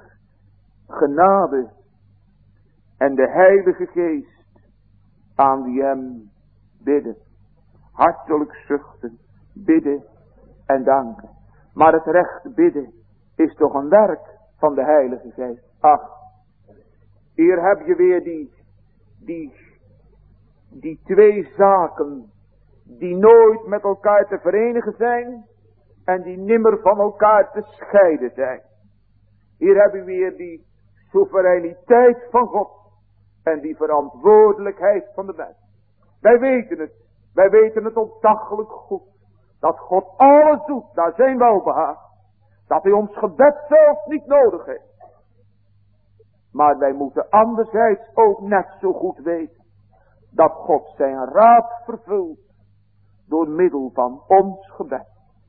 genade en de Heilige Geest aan die hem bidden. Hartelijk zuchten, bidden en danken. Maar het recht bidden is toch een werk van de Heilige Geest. Ach, hier heb je weer die, die, die twee zaken die nooit met elkaar te verenigen zijn en die nimmer van elkaar te scheiden zijn. Hier hebben we weer die soevereiniteit van God en die verantwoordelijkheid van de mens. Wij weten het, wij weten het ontzaglijk goed, dat God alles doet naar zijn welbehagen. Dat hij ons gebed zelfs niet nodig heeft. Maar wij moeten anderzijds ook net zo goed weten dat God zijn raad vervult door middel van ons gebed.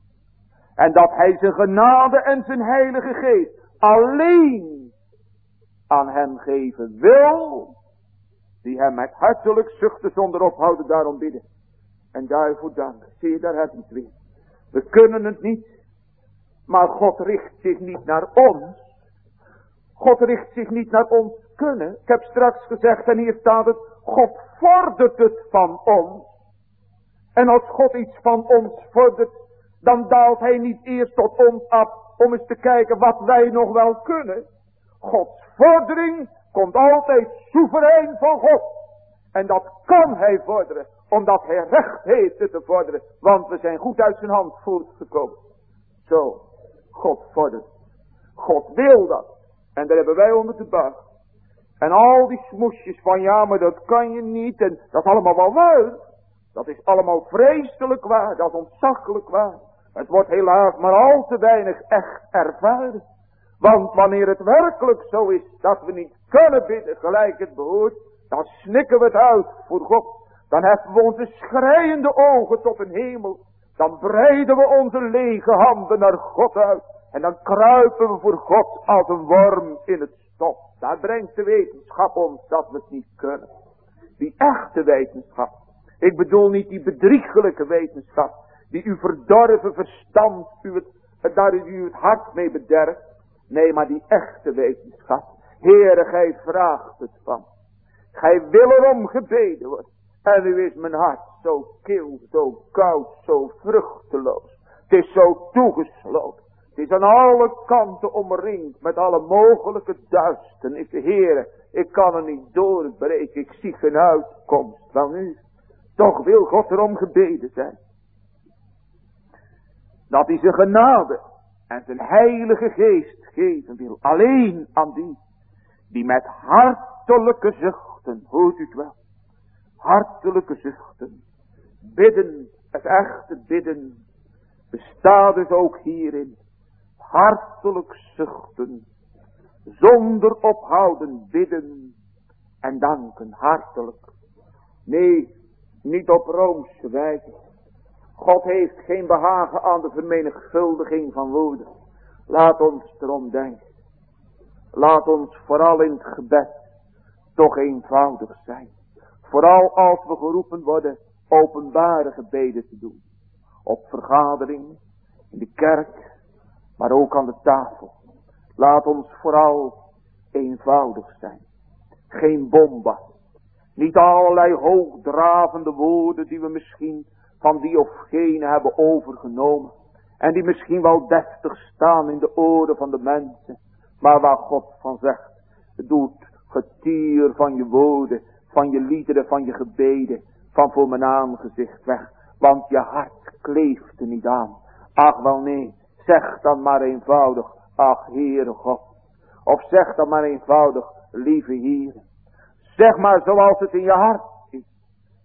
En dat hij zijn genade en zijn Heilige Geest alleen aan hem geven wil, die hem met hartelijk zuchten zonder ophouden daarom bidden. En daarvoor danken. Zie je, daar heb je het weer. We kunnen het niet. Maar God richt zich niet naar ons. God richt zich niet naar ons kunnen. Ik heb straks gezegd, en hier staat het, God vordert het van ons. En als God iets van ons vordert, dan daalt hij niet eerst tot ons af om eens te kijken wat wij nog wel kunnen. Gods vordering komt altijd soeverein van God. En dat kan hij vorderen, omdat hij recht heeft het te vorderen. Want we zijn goed uit zijn hand voortgekomen. Zo, God vordert. God wil dat. En daar hebben wij onder te buigen. En al die smoesjes van ja, maar dat kan je niet. En dat is allemaal wel waar. Dat is allemaal vreselijk waar. Dat is ontzaglijk waar. Het wordt helaas maar al te weinig echt ervaren. Want wanneer het werkelijk zo is dat we niet kunnen bidden gelijk het behoort, dan snikken we het uit voor God. Dan heffen we onze schreiende ogen tot een hemel. Dan breiden we onze lege handen naar God uit. En dan kruipen we voor God als een worm in het stof. Daar brengt de wetenschap ons dat we het niet kunnen. Die echte wetenschap. Ik bedoel niet die bedriegelijke wetenschap. Die uw verdorven verstand, u het, daar u het hart mee bederft. Nee, maar die echte wetenschap. Heere, gij vraagt het van. Gij wil erom gebeden worden. En nu is mijn hart zo kil, zo koud, zo vruchteloos. Het is zo toegesloten. Het is aan alle kanten omringd met alle mogelijke duisternissen. Heere, ik kan er niet doorbreken. Ik zie geen uitkomst. Wel nu, toch wil God erom gebeden zijn. Dat hij zijn genade en zijn Heilige Geest geven wil. Alleen aan die, die met hartelijke zuchten, hoort u het wel, hartelijke zuchten, bidden, het echte bidden, bestaat dus ook hierin. Hartelijk zuchten, zonder ophouden bidden en danken, hartelijk. Nee, niet op roomse wijze. God heeft geen behagen aan de vermenigvuldiging van woorden. Laat ons erom denken. Laat ons vooral in het gebed toch eenvoudig zijn. Vooral als we geroepen worden openbare gebeden te doen. Op vergaderingen, in de kerk, maar ook aan de tafel. Laat ons vooral eenvoudig zijn. Geen bombast. Niet allerlei hoogdravende woorden die we misschien van die of gene hebben overgenomen. En die misschien wel deftig staan in de oren van de mensen. Maar waar God van zegt, doet getier van je woorden, van je liederen, van je gebeden, van voor mijn aangezicht weg. Want je hart kleeft er niet aan. Ach wel nee, zeg dan maar eenvoudig, ach Heere God. Of zeg dan maar eenvoudig, lieve Heere. Zeg maar zoals het in je hart is.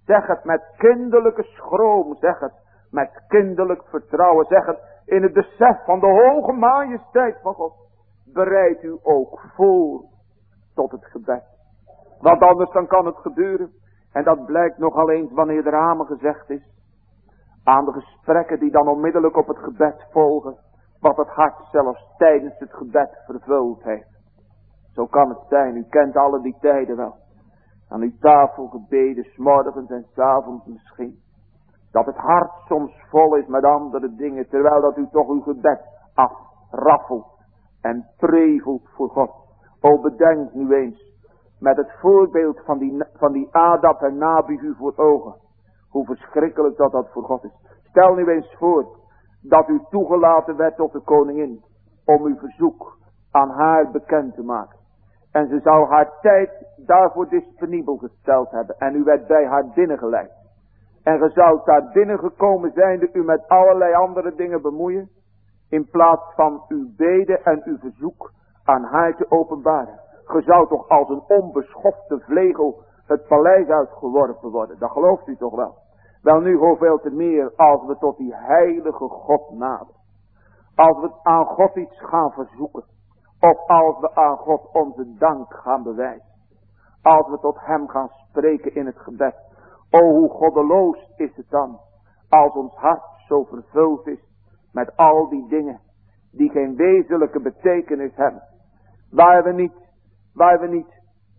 Zeg het met kinderlijke schroom. Zeg het met kinderlijk vertrouwen. Zeg het in het besef van de hoge majesteit van God. Bereid u ook voor tot het gebed. Want anders dan kan het gebeuren. En dat blijkt nogal eens wanneer er amen gezegd is. Aan de gesprekken die dan onmiddellijk op het gebed volgen. Wat het hart zelfs tijdens het gebed vervuld heeft. Zo kan het zijn. U kent alle die tijden wel. Aan uw tafel gebeden, 's morgens en 's avonds misschien. Dat het hart soms vol is met andere dingen. Terwijl dat u toch uw gebed afraffelt. En prevelt voor God. O bedenk nu eens. Met het voorbeeld van die, van die Adab en Nabihu voor ogen. Hoe verschrikkelijk dat dat voor God is. Stel nu eens voor. Dat u toegelaten werd tot de koningin. Om uw verzoek aan haar bekend te maken. En ze zou haar tijd daarvoor disponibel gesteld hebben. En u werd bij haar binnengeleid. En ge zou daar binnengekomen zijnde u met allerlei andere dingen bemoeien. In plaats van uw beden en uw verzoek aan haar te openbaren. Ge zou toch als een onbeschofte vlegel het paleis uitgeworpen worden. Dat gelooft u toch wel. Wel nu hoeveel te meer als we tot die heilige God naderen. Als we aan God iets gaan verzoeken. Of als we aan God onze dank gaan bewijzen. Als we tot hem gaan spreken in het gebed. O hoe goddeloos is het dan. Als ons hart zo vervuld is. Met al die dingen. Die geen wezenlijke betekenis hebben. Waar we niet. Waar we niet.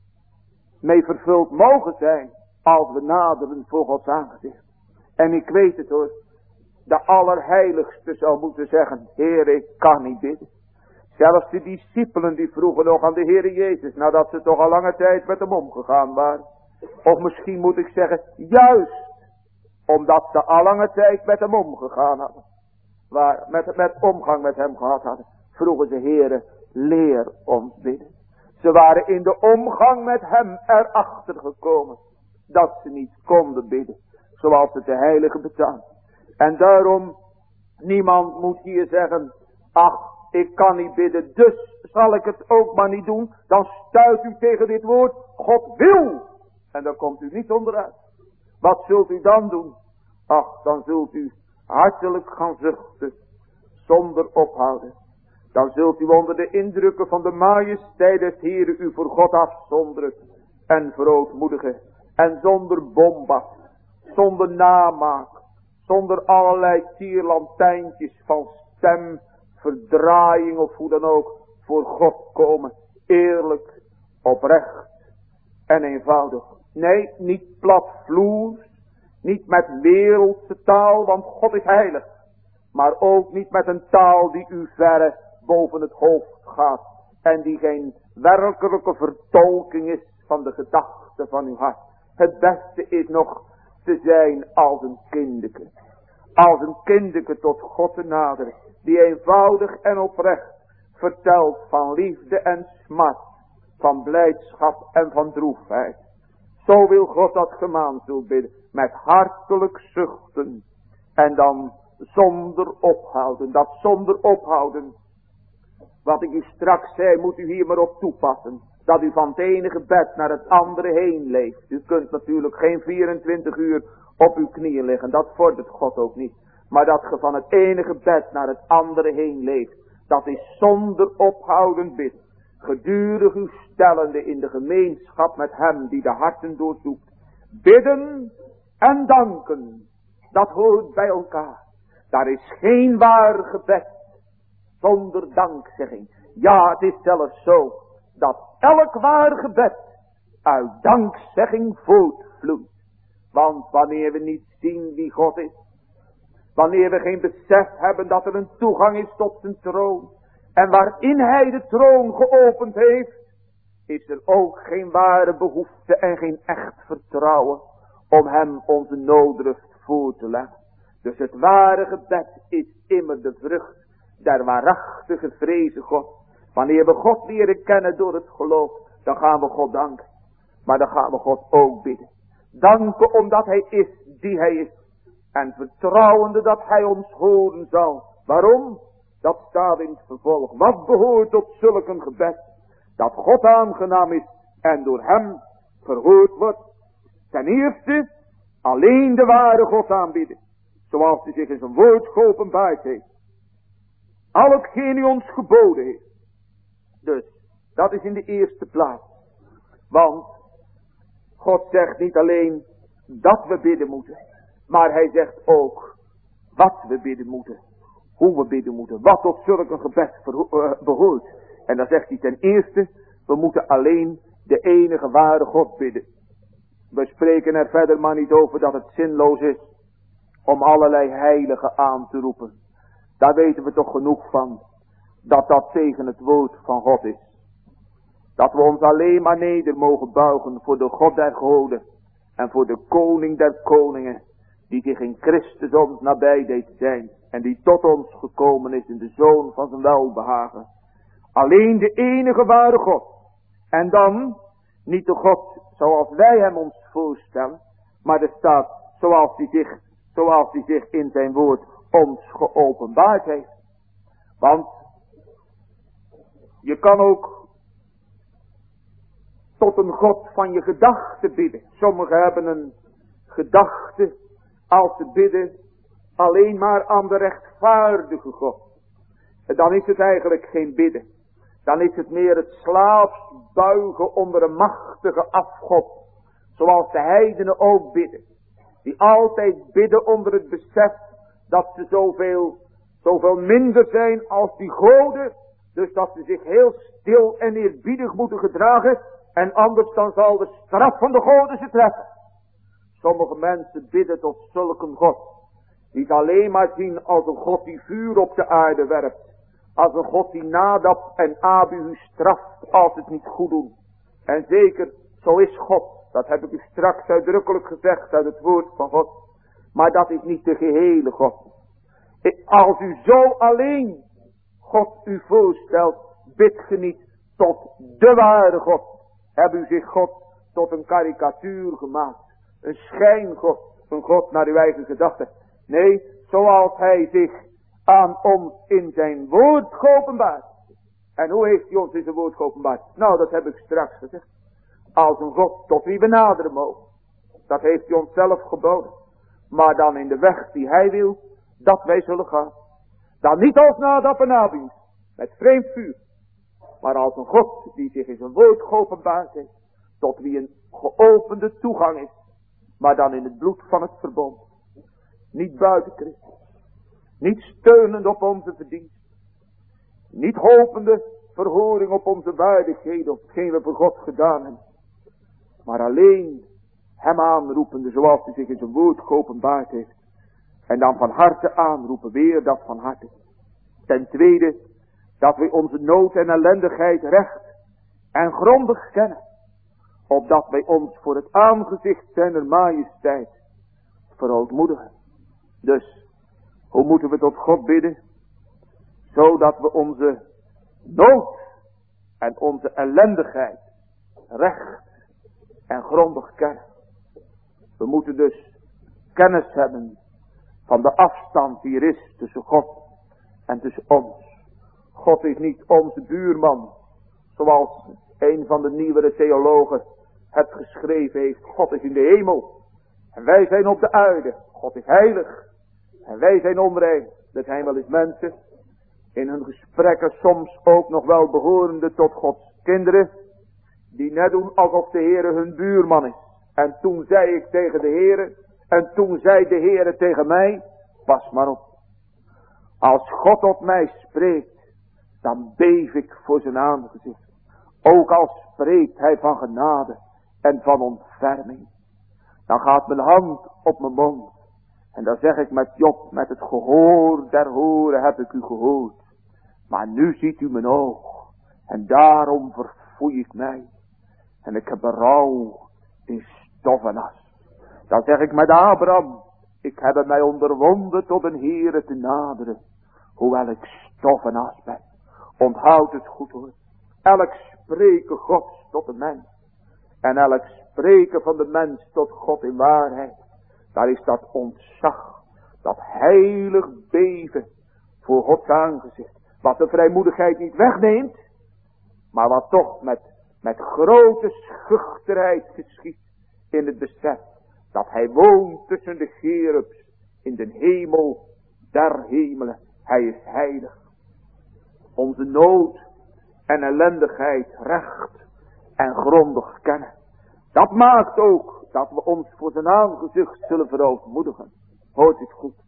Mee vervuld mogen zijn. Als we naderen voor Gods aangezicht. En ik weet het hoor. De allerheiligste zou moeten zeggen. Heer, ik kan niet bidden. Zelfs de discipelen die vroegen nog aan de Heer Jezus. Nadat ze toch al lange tijd met hem omgegaan waren. Of misschien moet ik zeggen. Juist. Omdat ze al lange tijd met hem omgegaan hadden. Waar, met, met omgang met hem gehad hadden. Vroegen ze Heere. Leer ons bidden. Ze waren in de omgang met hem erachter gekomen. Dat ze niet konden bidden. Zoals het de heilige betaamt. En daarom. Niemand moet hier zeggen. Ach. Ik kan niet bidden, dus zal ik het ook maar niet doen. Dan stuit u tegen dit woord, God wil. En dan komt u niet onderuit. Wat zult u dan doen? Ach, dan zult u hartelijk gaan zuchten, zonder ophouden. Dan zult u onder de indrukken van de majesteit des Heeren u voor God afzonderen en verootmoedigen. En zonder bombast, zonder namaak, zonder allerlei tierlantijntjes van stem, verdraaiing of hoe dan ook, voor God komen. Eerlijk, oprecht en eenvoudig. Nee, niet platvloers, niet met wereldse taal, want God is heilig. Maar ook niet met een taal die u verre boven het hoofd gaat. En die geen werkelijke vertolking is van de gedachten van uw hart. Het beste is nog te zijn als een kindeke. Als een kindeke tot God te naderen. Die eenvoudig en oprecht vertelt van liefde en smart. Van blijdschap en van droefheid. Zo wil God dat gemaan zult bidden. Met hartelijk zuchten. En dan zonder ophouden. Dat zonder ophouden. Wat ik u straks zei moet u hier maar op toepassen. Dat u van het ene gebed naar het andere heen leeft. U kunt natuurlijk geen vierentwintig uur op uw knieën liggen. Dat vordert God ook niet. Maar dat ge van het ene gebed naar het andere heen leeft. Dat is zonder ophouden bidden. Gedurig u stellende in de gemeenschap met hem die de harten doorzoekt. Bidden en danken. Dat hoort bij elkaar. Daar is geen waar gebed zonder dankzegging. Ja, het is zelfs zo dat elk waar gebed uit dankzegging voortvloeit. Want wanneer we niet zien wie God is. Wanneer we geen besef hebben dat er een toegang is tot zijn troon. En waarin hij de troon geopend heeft. Is er ook geen ware behoefte en geen echt vertrouwen. Om hem onze nooddruft voor te leggen. Dus het ware gebed is immer de vrucht der waarachtige vreze God. Wanneer we God leren kennen door het geloof. Dan gaan we God danken. Maar dan gaan we God ook bidden. Danken omdat hij is die hij is. En vertrouwende dat hij ons horen zal. Waarom? Dat staat in het vervolg. Wat behoort tot zulk een gebed? Dat God aangenaam is en door hem verhoord wordt. Ten eerste alleen de ware God aanbidden. Zoals hij zich in zijn woord geopenbaard heeft. Al hetgeen hij ons geboden heeft. Dus, dat is in de eerste plaats. Want God zegt niet alleen dat we bidden moeten. Maar hij zegt ook wat we bidden moeten. Hoe we bidden moeten. Wat tot zulk een gebed behoort. En dan zegt hij ten eerste, we moeten alleen de enige ware God bidden. We spreken er verder maar niet over dat het zinloos is om allerlei heiligen aan te roepen. Daar weten we toch genoeg van, dat dat tegen het woord van God is. Dat we ons alleen maar neder mogen buigen voor de God der goden en voor de koning der koningen, die zich in Christus ons nabij deed zijn en die tot ons gekomen is in de Zoon van zijn welbehagen. Alleen de enige ware God. En dan niet de God zoals wij hem ons voorstellen, maar er staat zoals hij zich, zoals hij zich in zijn woord ons geopenbaard heeft. Want je kan ook tot een God van je gedachten bidden. Sommigen hebben een gedachte als ze bidden alleen maar aan de rechtvaardige God. En dan is het eigenlijk geen bidden. Dan is het meer het slaafs buigen onder een machtige afgod. Zoals de heidenen ook bidden. Die altijd bidden onder het besef dat ze zoveel, zoveel minder zijn als die goden. Dus dat ze zich heel stil en eerbiedig moeten gedragen. En anders dan zal de straf van de goden ze treffen. Sommige mensen bidden tot zulke God. Die alleen maar zien als een God die vuur op de aarde werpt. Als een God die Nadab en Abihu straft als het niet goed doen. En zeker, zo is God. Dat heb ik u straks uitdrukkelijk gezegd uit het woord van God. Maar dat is niet de gehele God. Als u zo alleen God u voorstelt, bidt ge niet tot de ware God. Heb u zich God tot een karikatuur gemaakt. Een schijngod. Een God naar uw eigen gedachten. Nee, zoals hij zich aan ons in zijn woord geopenbaard. En hoe heeft hij ons in zijn woord geopenbaard? Nou, dat heb ik straks gezegd. Als een God tot wie we naderen mogen. Dat heeft hij ons zelf geboden. Maar dan in de weg die hij wil, dat wij zullen gaan. Dan niet als Nadab en Abihu, met vreemd vuur. Maar als een God die zich in zijn woord geopenbaard heeft. Tot wie een geopende toegang is. Maar dan in het bloed van het verbond. Niet buiten Christus. Niet steunend op onze verdiensten. Niet hopende verhoring op onze waardigheden of hetgeen we voor God gedaan hebben. Maar alleen hem aanroepende zoals hij zich in zijn woord geopenbaard heeft. En dan van harte aanroepen, weer dat van harte. Ten tweede, dat wij onze nood en ellendigheid recht en grondig kennen. Opdat wij ons voor het aangezicht zijner majesteit verootmoedigen. Dus, hoe moeten we tot God bidden? Zodat we onze nood en onze ellendigheid recht en grondig kennen. We moeten dus kennis hebben van de afstand die er is tussen God en tussen ons. God is niet onze buurman, zoals een van de nieuwere theologen het geschreven heeft. God is in de hemel en wij zijn op de aarde. God is heilig en wij zijn onrein. Dat zijn wel eens mensen in hun gesprekken soms ook nog wel behorende tot Gods kinderen, die net doen alsof de Heere hun buurman is. En toen zei ik tegen de Heere, en toen zei de Heere tegen mij, pas maar op. Als God tot mij spreekt, dan beef ik voor zijn aangezicht. Ook al spreekt hij van genade en van ontferming. Dan gaat mijn hand op mijn mond. En dan zeg ik met Job, met het gehoor der horen heb ik u gehoord. Maar nu ziet u mijn oog. En daarom verfoei ik mij. En ik heb berouw in stof en as. Dan zeg ik met Abraham, ik heb mij onderwonden tot een Heere te naderen. Hoewel ik stof en as ben. Onthoud het goed hoor. Elk spreken Gods tot de mens. En elk spreken van de mens tot God in waarheid. Daar is dat ontzag. Dat heilig beven voor Gods aangezicht. Wat de vrijmoedigheid niet wegneemt. Maar wat toch met, met grote schuchterheid geschiet. In het besef Dat hij woont tussen de cherubs in de hemel der hemelen. Hij is heilig. Onze nood en ellendigheid recht en grondig kennen. Dat maakt ook dat we ons voor zijn aangezicht zullen verootmoedigen. Hoort het goed.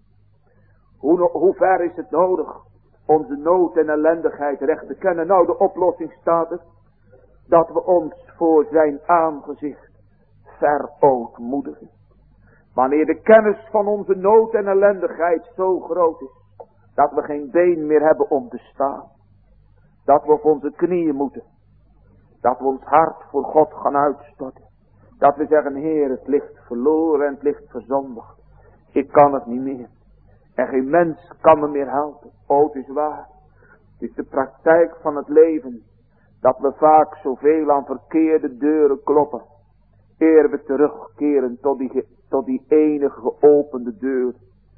Hoe, hoe ver is het nodig onze nood en ellendigheid recht te kennen? Nou, de oplossing staat er. Dat we ons voor zijn aangezicht verootmoedigen. Wanneer de kennis van onze nood en ellendigheid zo groot is. Dat we geen been meer hebben om te staan. Dat we op onze knieën moeten. Dat we ons hart voor God gaan uitstorten. Dat we zeggen, Heer, het ligt verloren en het ligt verzondigd. Ik kan het niet meer. En geen mens kan me meer helpen. O, het is waar. Het is de praktijk van het leven. Dat we vaak zoveel aan verkeerde deuren kloppen. Eer we terugkeren tot die, tot die enige geopende deur.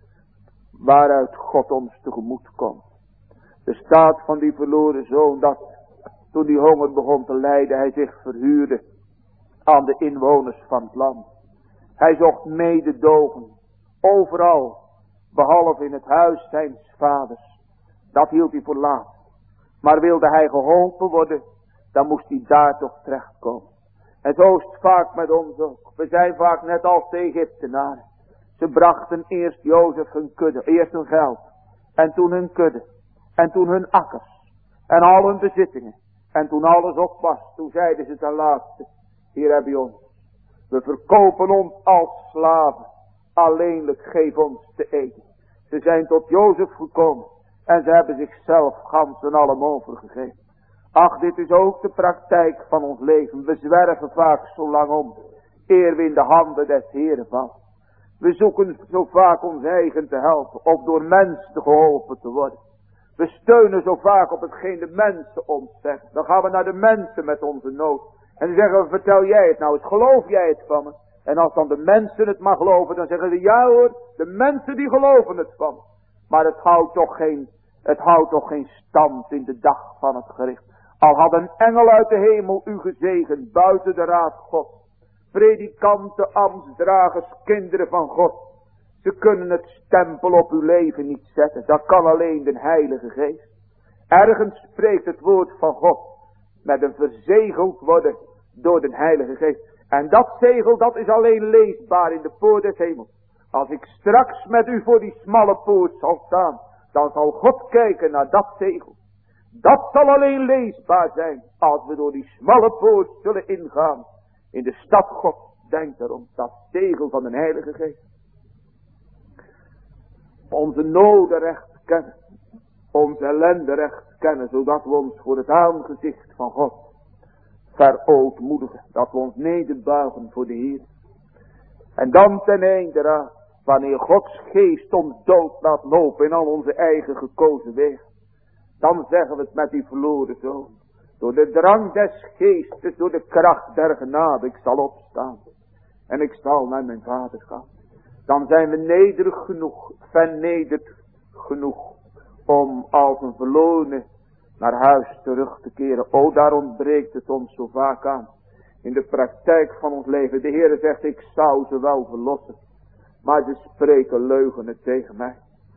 Waaruit God ons tegemoet komt. De staat van die verloren zoon, dat toen die honger begon te lijden, hij zich verhuurde aan de inwoners van het land. Hij zocht mededogen, overal, behalve in het huis zijns vaders. Dat hield hij voor laat. Maar wilde hij geholpen worden, dan moest hij daar toch terechtkomen. En zo is het vaak met ons ook. We zijn vaak net als de Egyptenaren. Ze brachten eerst Jozef hun kudde, eerst hun geld. En toen hun kudde. En toen hun akkers. En al hun bezittingen. En toen alles op was, toen zeiden ze ten laatste, hier heb je ons. We verkopen ons als slaven. Alleenlijk geef ons te eten. Ze zijn tot Jozef gekomen. En ze hebben zichzelf gans en allem overgegeven. Ach, dit is ook de praktijk van ons leven. We zwerven vaak zo lang om. Eer we in de handen des Heeren vallen. We zoeken zo vaak ons eigen te helpen. Of door mensen geholpen te worden. We steunen zo vaak op hetgeen de mensen ons zeggen. Dan gaan we naar de mensen met onze nood. En dan zeggen we, vertel jij het nou eens, geloof jij het van me? En als dan de mensen het maar geloven, dan zeggen ze, ja hoor, de mensen die geloven het van me. Maar het houdt toch geen, het houdt toch geen stand in de dag van het gericht. Al had een engel uit de hemel u gezegend, buiten de raad God. Predikanten, ambtsdragers, kinderen van God. Ze kunnen het stempel op uw leven niet zetten. Dat kan alleen de Heilige Geest. Ergens spreekt het woord van God met een verzegeld worden door de Heilige Geest. En dat zegel, dat is alleen leesbaar in de poort des hemels. Als ik straks met u voor die smalle poort zal staan, dan zal God kijken naar dat zegel. Dat zal alleen leesbaar zijn als we door die smalle poort zullen ingaan in de stad God. Denk erom, dat zegel van de Heilige Geest. Onze noden recht kennen. Onze ellende recht kennen. Zodat we ons voor het aangezicht van God verootmoedigen. Dat we ons nederbuigen voor de Heer. En dan ten einde raad. Wanneer Gods geest ons dood laat lopen in al onze eigen gekozen wegen. Dan zeggen we het met die verloren zoon. Door de drang des geestes, door de kracht der genade. Ik zal opstaan. En ik zal naar mijn vader gaan. Dan zijn we nederig genoeg, vernederd genoeg, om als een verlorene naar huis terug te keren. O, daar ontbreekt het ons zo vaak aan. In de praktijk van ons leven. De Heer zegt, ik zou ze wel verlossen. Maar ze spreken leugenen tegen mij.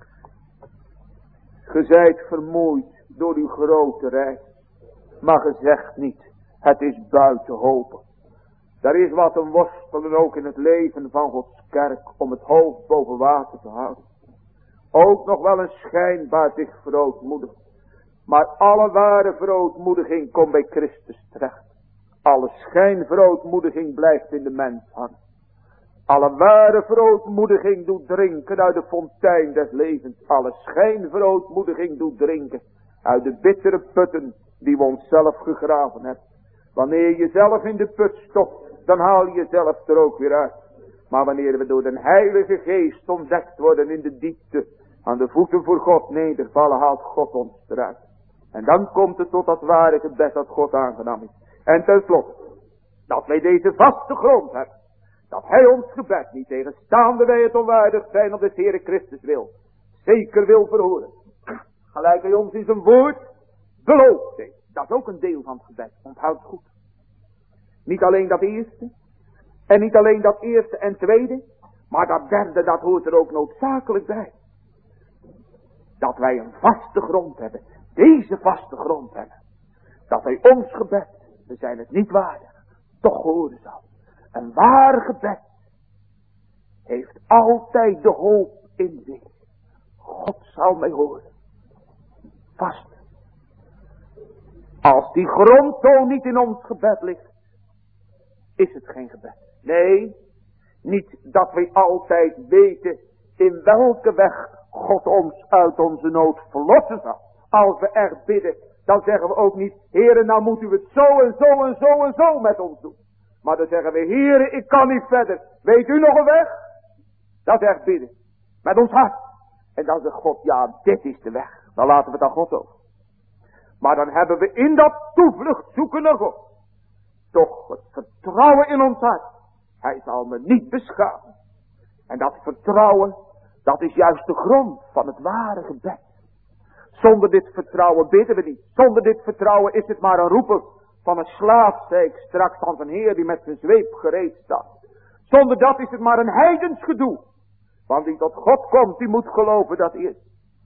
Ge zijt vermoeid door uw grote reis. Maar ge zegt niet, het is buiten hopen. Er is wat een worstelen ook in het leven van Gods kerk om het hoofd boven water te houden. Ook nog wel een schijnbaar zich verootmoedigen. Maar alle ware verootmoediging komt bij Christus terecht. Alle schijnverootmoediging blijft in de mens hangen. Alle ware verootmoediging doet drinken uit de fontein des levens. Alle schijnverootmoediging doet drinken uit de bittere putten die we onszelf gegraven hebben. Wanneer je jezelf in de put stopt, dan haal je jezelf er ook weer uit. Maar wanneer we door de Heilige Geest ontdekt worden in de diepte, aan de voeten voor God nedervallen, haalt God ons eruit. En dan komt het tot dat ware gebed dat God aangenaam is. En tenslotte, dat wij deze vaste grond hebben. Dat Hij ons gebed, niet tegenstaande wij het onwaardig zijn op de Heere Christus wil, zeker wil verhoren. Gelijk Hij ons in zijn woord beloofd heeft. Dat is ook een deel van het gebed. Onthoud het goed. Niet alleen dat eerste. En niet alleen dat eerste en tweede, maar dat derde, dat hoort er ook noodzakelijk bij. Dat wij een vaste grond hebben. Deze vaste grond hebben. Dat wij ons gebed, we zijn het niet waardig, toch horen zal. Een waar gebed heeft altijd de hoop in zich. God zal mij horen. Vast. Als die grondtoon niet in ons gebed ligt, is het geen gebed. Nee, niet dat wij altijd weten in welke weg God ons uit onze nood verlossen zal. Als we echt bidden, dan zeggen we ook niet, Heere, nou moet u het zo en zo en zo en zo met ons doen. Maar dan zeggen we, Heere, ik kan niet verder. Weet u nog een weg? Dat is echt bidden. Met ons hart. En dan zegt God, ja, dit is de weg. Dan laten we het aan God over. Maar dan hebben we in dat toevlucht zoeken naar God toch het vertrouwen in ons hart. Hij zal me niet beschamen. En dat vertrouwen, dat is juist de grond van het ware gebed. Zonder dit vertrouwen bidden we niet. Zonder dit vertrouwen is het maar een roepen van een slaaf, zei ik straks, van een heer die met zijn zweep gereed staat. Zonder dat is het maar een heidens gedoe. Want die tot God komt, die moet geloven dat hij is.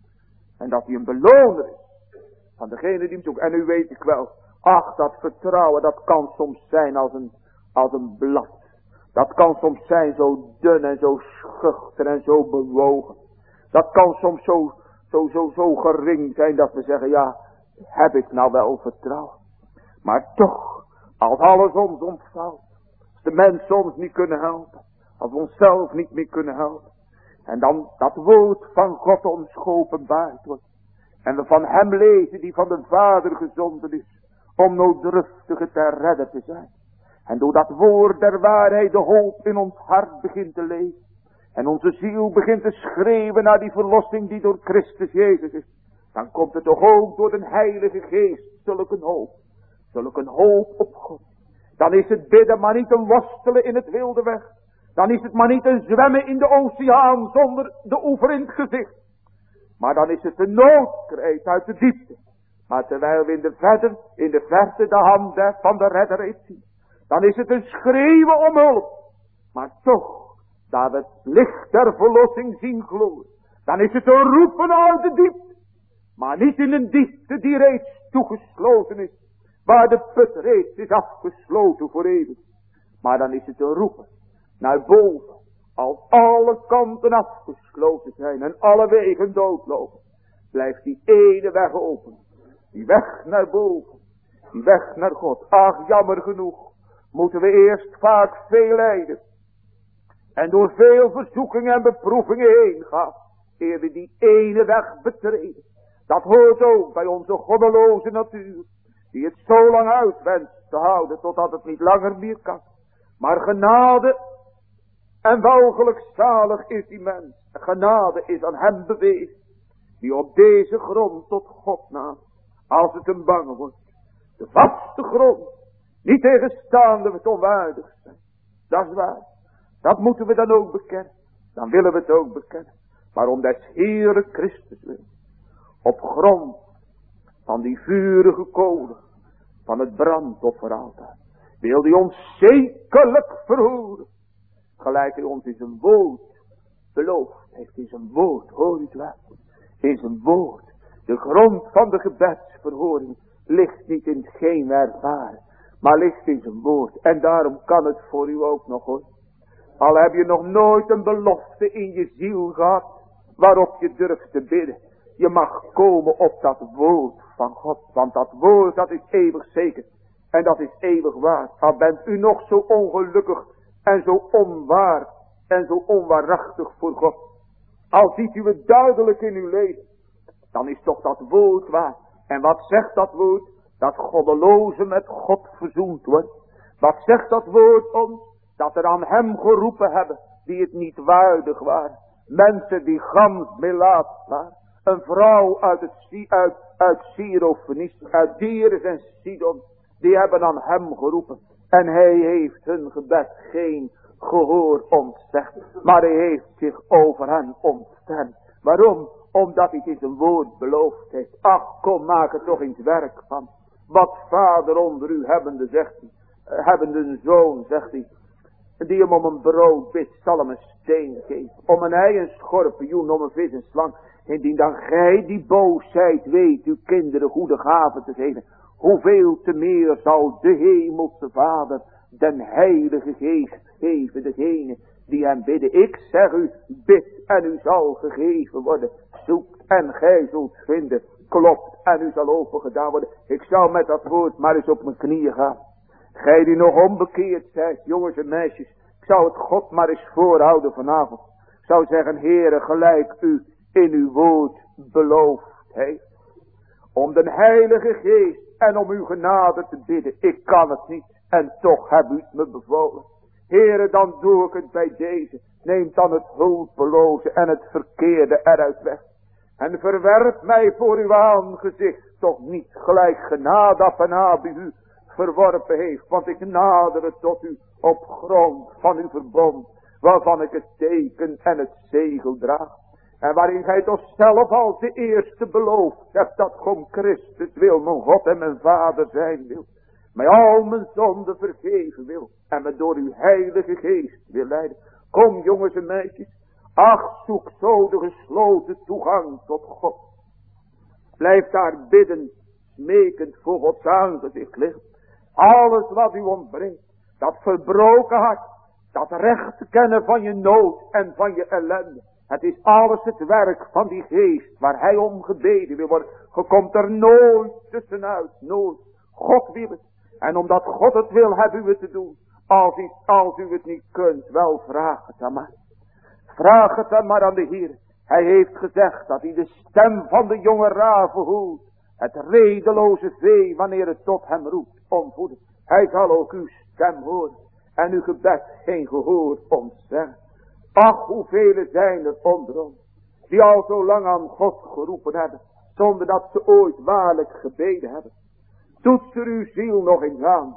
En dat hij een beloner is van degene die hem zoekt. En nu weet ik wel, ach, dat vertrouwen, dat kan soms zijn als een, als een blad. Dat kan soms zijn zo dun en zo schuchter en zo bewogen. Dat kan soms zo, zo, zo, zo gering zijn dat we zeggen, ja, heb ik nou wel vertrouwen. Maar toch, als alles ons ontvalt, als de mensen ons niet kunnen helpen, als we onszelf niet meer kunnen helpen, en dan dat woord van God ons geopenbaard wordt, en we van hem lezen die van de Vader gezonden is, om nooddruftigen te redden te zijn. En door dat woord der waarheid de hoop in ons hart begint te leven. En onze ziel begint te schreeuwen naar die verlossing die door Christus Jezus is. Dan komt het toch ook door de Heilige Geest zulk een hoop. Zulk een hoop op God. Dan is het bidden maar niet een worstelen in het wilde weg. Dan is het maar niet een zwemmen in de oceaan zonder de oever in het gezicht. Maar dan is het een noodkreet uit de diepte. Maar terwijl we in de verte, in de verte de hand van de redder reeds zien. Dan is het een schreeuwen om hulp. Maar toch, daar we het licht der verlossing zien gloeien. Dan is het een roepen uit de diepte. Maar niet in een diepte die reeds toegesloten is. Waar de put reeds is afgesloten voor eeuwig. Maar dan is het een roepen naar boven. Als alle kanten afgesloten zijn en alle wegen doodlopen. Blijft die ene weg open. Die weg naar boven. Die weg naar God. Ach, jammer genoeg. Moeten we eerst vaak veel lijden. En door veel verzoekingen en beproevingen heen gaan. Eer we die ene weg betreden. Dat hoort ook bij onze goddeloze natuur. Die het zo lang uitwenst te houden totdat het niet langer meer kan. Maar genade en welgelijk zalig is die mens. Genade is aan hem bewezen. Die op deze grond tot God naamt. Als het hem bang wordt. De vaste grond. Niet tegenstaande we het onwaardig zijn. Dat is waar. Dat moeten we dan ook bekennen. Dan willen we het ook bekennen. Maar om des Heere Christus wil. Op grond van die vurige kolen. Van het brandofferaltaar. Wil hij ons zekerlijk verhoren. Gelijk hij ons in zijn woord beloofd heeft. In zijn woord, hoor u het wel. In zijn woord. De grond van de gebedsverhoring ligt niet in hetgeen we ervaren. Maar ligt in zijn woord. En daarom kan het voor u ook nog hoor. Al heb je nog nooit een belofte in je ziel gehad. Waarop je durft te bidden. Je mag komen op dat woord van God. Want dat woord dat is eeuwig zeker. En dat is eeuwig waar. Al bent u nog zo ongelukkig. En zo onwaar. En zo onwaarachtig voor God. Al ziet u het duidelijk in uw leven. Dan is toch dat woord waar. En wat zegt dat woord? Dat goddeloze met God verzoend wordt. Wat zegt dat woord ons? Dat er aan hem geroepen hebben. Die het niet waardig waren. Mensen die gans melaat waren. Een vrouw uit het uit, uit Syro-Fenice, uit Tyrus en Sidon. Die hebben aan hem geroepen. En hij heeft hun gebed geen gehoor ontzegd. Maar hij heeft zich over hen ontfermd. Waarom? Omdat hij het in zijn woord beloofd heeft. Ach, kom, maak er toch eens werk van. Wat vader onder u hebbende, zegt hij. Hebbende zoon, zegt hij. die hem om een brood bidt, zal hem een steen geven. Om een ei een schorpioen, om een vis een slang. Indien dan gij die boosheid weet, uw kinderen goede gaven te geven. Hoeveel te meer zal de hemelse Vader den Heilige Geest geven, degene die hem bidden. Ik zeg u, bid en u zal gegeven worden. Zoekt en gij zult vinden. Klopt en u zal opengedaan worden. Ik zou met dat woord maar eens op mijn knieën gaan. Gij die nog onbekeerd zijt, jongens en meisjes. Ik zou het God maar eens voorhouden vanavond. Ik zou zeggen, Heere, gelijk u in uw woord beloofd heeft. Om den Heilige Geest en om uw genade te bidden. Ik kan het niet en toch heb u het me bevolen. Heere, dan doe ik het bij deze. Neem dan het hulpeloze en het verkeerde eruit weg. En verwerp mij voor uw aangezicht toch niet gelijk genade af en aan bij u verworpen heeft. Want ik naderde tot u op grond van uw verbond. Waarvan ik het teken en het zegel draag. En waarin gij toch zelf als de eerste beloofd hebt dat om Christus wil, mijn God en mijn Vader zijn wil. Mij al mijn zonden vergeven wil. En me door uw Heilige Geest wil leiden. Kom jongens en meisjes. Ach, zoek zo de gesloten toegang tot God. Blijf daar bidden, smekend voor Gods aangezicht liggen. Alles wat u ontbreekt, dat verbroken hart, dat recht te kennen van je nood en van je ellende. Het is alles het werk van die geest waar hij om gebeden wil worden. Je komt er nooit tussenuit, nooit. God wil het. En omdat God het wil, hebben u het te doen. Als u, als u het niet kunt, wel vraag het dan maar. Vraag het dan maar aan de Heer. Hij heeft gezegd dat hij de stem van de jonge raven hoort. Het redeloze vee wanneer het tot hem roept om voeden. Hij zal ook uw stem horen. En uw gebed geen gehoor ontzeggen. Ach, hoeveel zijn er onder ons. Die al zo lang aan God geroepen hebben. Zonder dat ze ooit waarlijk gebeden hebben. Toets er uw ziel nog eens aan.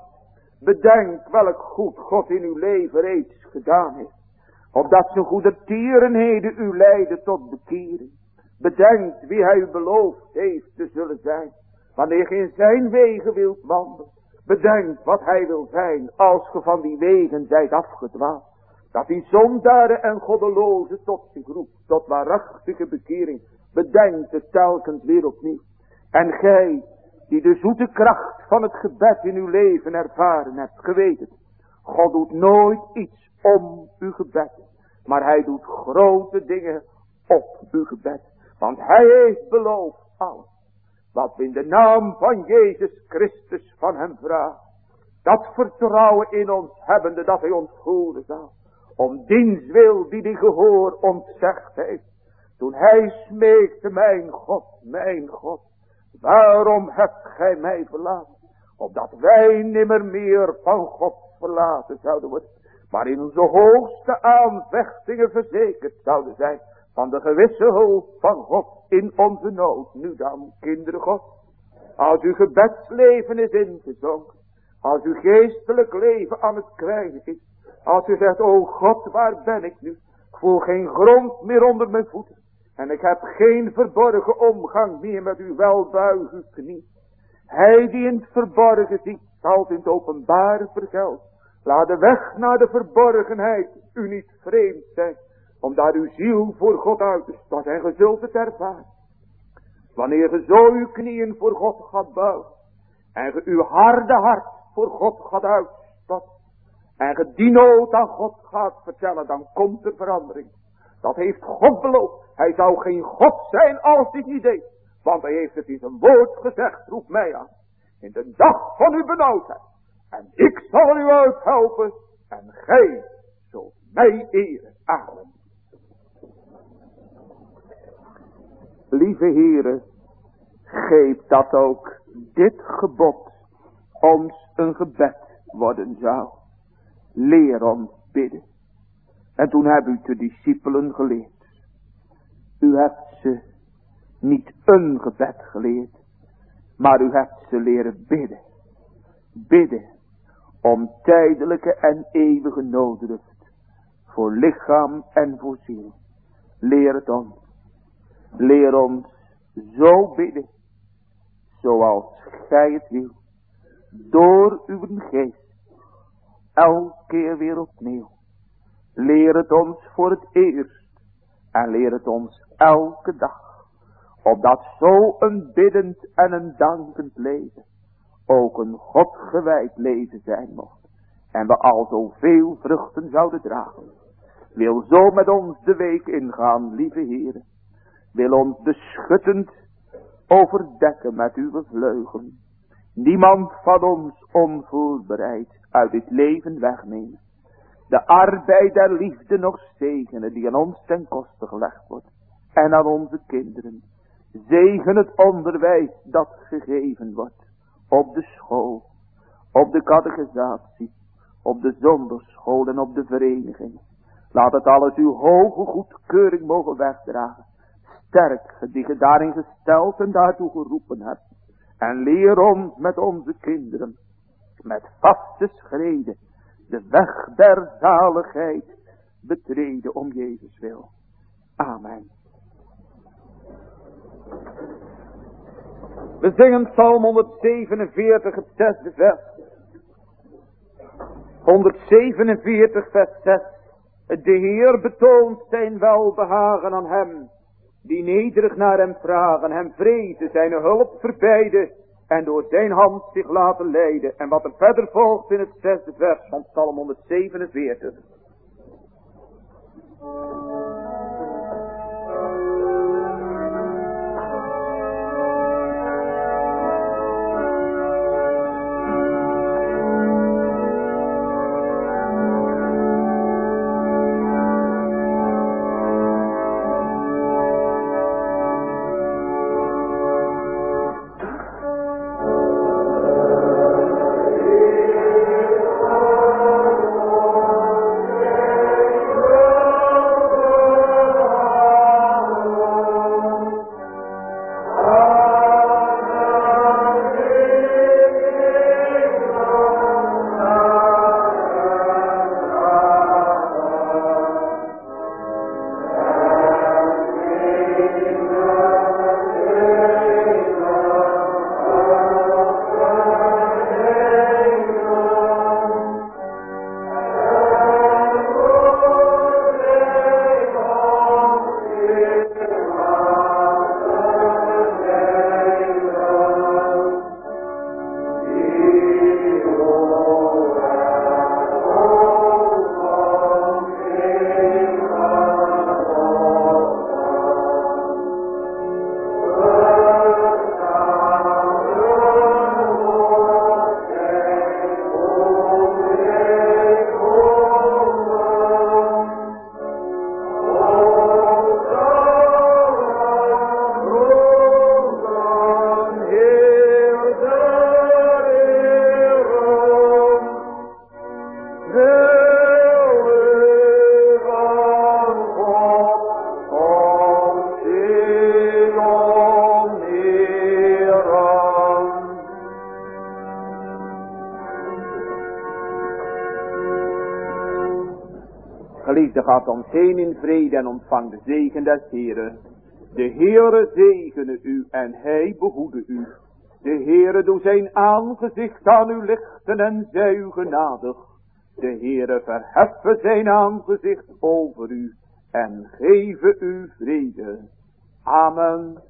Bedenk welk goed God in uw leven reeds gedaan heeft. Opdat zijn goede tierenheden u leiden tot bekering. Bedenkt wie hij u beloofd heeft te zullen zijn. Wanneer ge in zijn wegen wilt wandelen. Bedenkt wat hij wil zijn als ge van die wegen zijt afgedwaald. Dat die zondaren en goddelozen tot zich roept. Tot waarachtige bekering. Bedenkt het telkens weer opnieuw. En gij die de zoete kracht van het gebed in uw leven ervaren hebt. Geweten. God doet nooit iets om uw gebed. Maar hij doet grote dingen op uw gebed. Want hij heeft beloofd alles. Wat we in de naam van Jezus Christus van hem vragen. Dat vertrouwen in ons hebbende dat hij ons voeren zal. Om diens wil die die gehoor ontzegd heeft. Toen hij smeekte, mijn God, mijn God. Waarom hebt gij mij verlaten? Opdat wij nimmer meer van God verlaten zouden worden. Maar in onze hoogste aanvechtingen verzekerd zouden zijn. Van de gewisse hulp van God in onze nood. Nu dan, kinderen God. Als uw gebedsleven is ingezonken. Als uw geestelijk leven aan het kwijnen is. Als u zegt, o God, waar ben ik nu? Ik voel geen grond meer onder mijn voeten. En ik heb geen verborgen omgang meer met uw welbuige knie. Hij die in het verborgen ziet, zal het in het openbare vergelden. Laat de weg naar de verborgenheid u niet vreemd zijn. Om daar uw ziel voor God uit te storten. En ge zult het ervaren. Wanneer ge zo uw knieën voor God gaat buigen. En ge uw harde hart voor God gaat uitstorten. En ge die nood aan God gaat vertellen. Dan komt de verandering. Dat heeft God beloofd. Hij zou geen God zijn als hij het niet deed. Want hij heeft het in zijn woord gezegd. Roep mij aan. In de dag van uw benauwdheid. En ik zal u uithelpen. En gij zult mij eren. Amen. Lieve Heere. Geef dat ook dit gebod ons een gebed worden zou. Leer ons bidden. En toen hebben u de discipelen geleerd. U hebt ze niet een gebed geleerd. Maar u hebt ze leren bidden. Bidden om tijdelijke en eeuwige nooddruft. Voor lichaam en voor ziel. Leer het ons. Leer ons zo bidden. Zoals gij het wil. Door uw geest. elke keer weer opnieuw. Leer het ons voor het eerst en leer het ons elke dag. Opdat zo een biddend en een dankend leven ook een God gewijd leven zijn mocht. En we al zoveel vruchten zouden dragen. Wil zo met ons de week ingaan, lieve Heere. Wil ons beschuttend overdekken met uw vleugelen. Niemand van ons onvoorbereid uit dit leven wegnemen. De arbeid der liefde nog zegenen die aan ons ten koste gelegd wordt. En aan onze kinderen. Zegen het onderwijs dat gegeven wordt. Op de school. Op de catechisatie. Op de zonderschool en op de vereniging. Laat het alles uw hoge goedkeuring mogen wegdragen. Sterk die ge daarin gesteld en daartoe geroepen hebt. En leer ons met onze kinderen. Met vaste schreden. De weg der zaligheid betreden om Jezus wil. Amen. We zingen Psalm honderdzevenenveertig, het zesde vers. honderdzevenenveertig, vers zes. De Heer betoont zijn welbehagen aan hem, die nederig naar hem vragen, hem vrezen, zijn hulp verbeiden en door zijn hand zich laten leiden. En wat er verder volgt in het zesde vers van Psalm honderdzevenenveertig. Geliefde, gaat ons heen in vrede en ontvang de zegen des Heeren. De Heere zegene u en hij behoede u. De Heere doe zijn aangezicht aan u lichten en zij u genadig. De Heere verheffe zijn aangezicht over u en geven u vrede. Amen.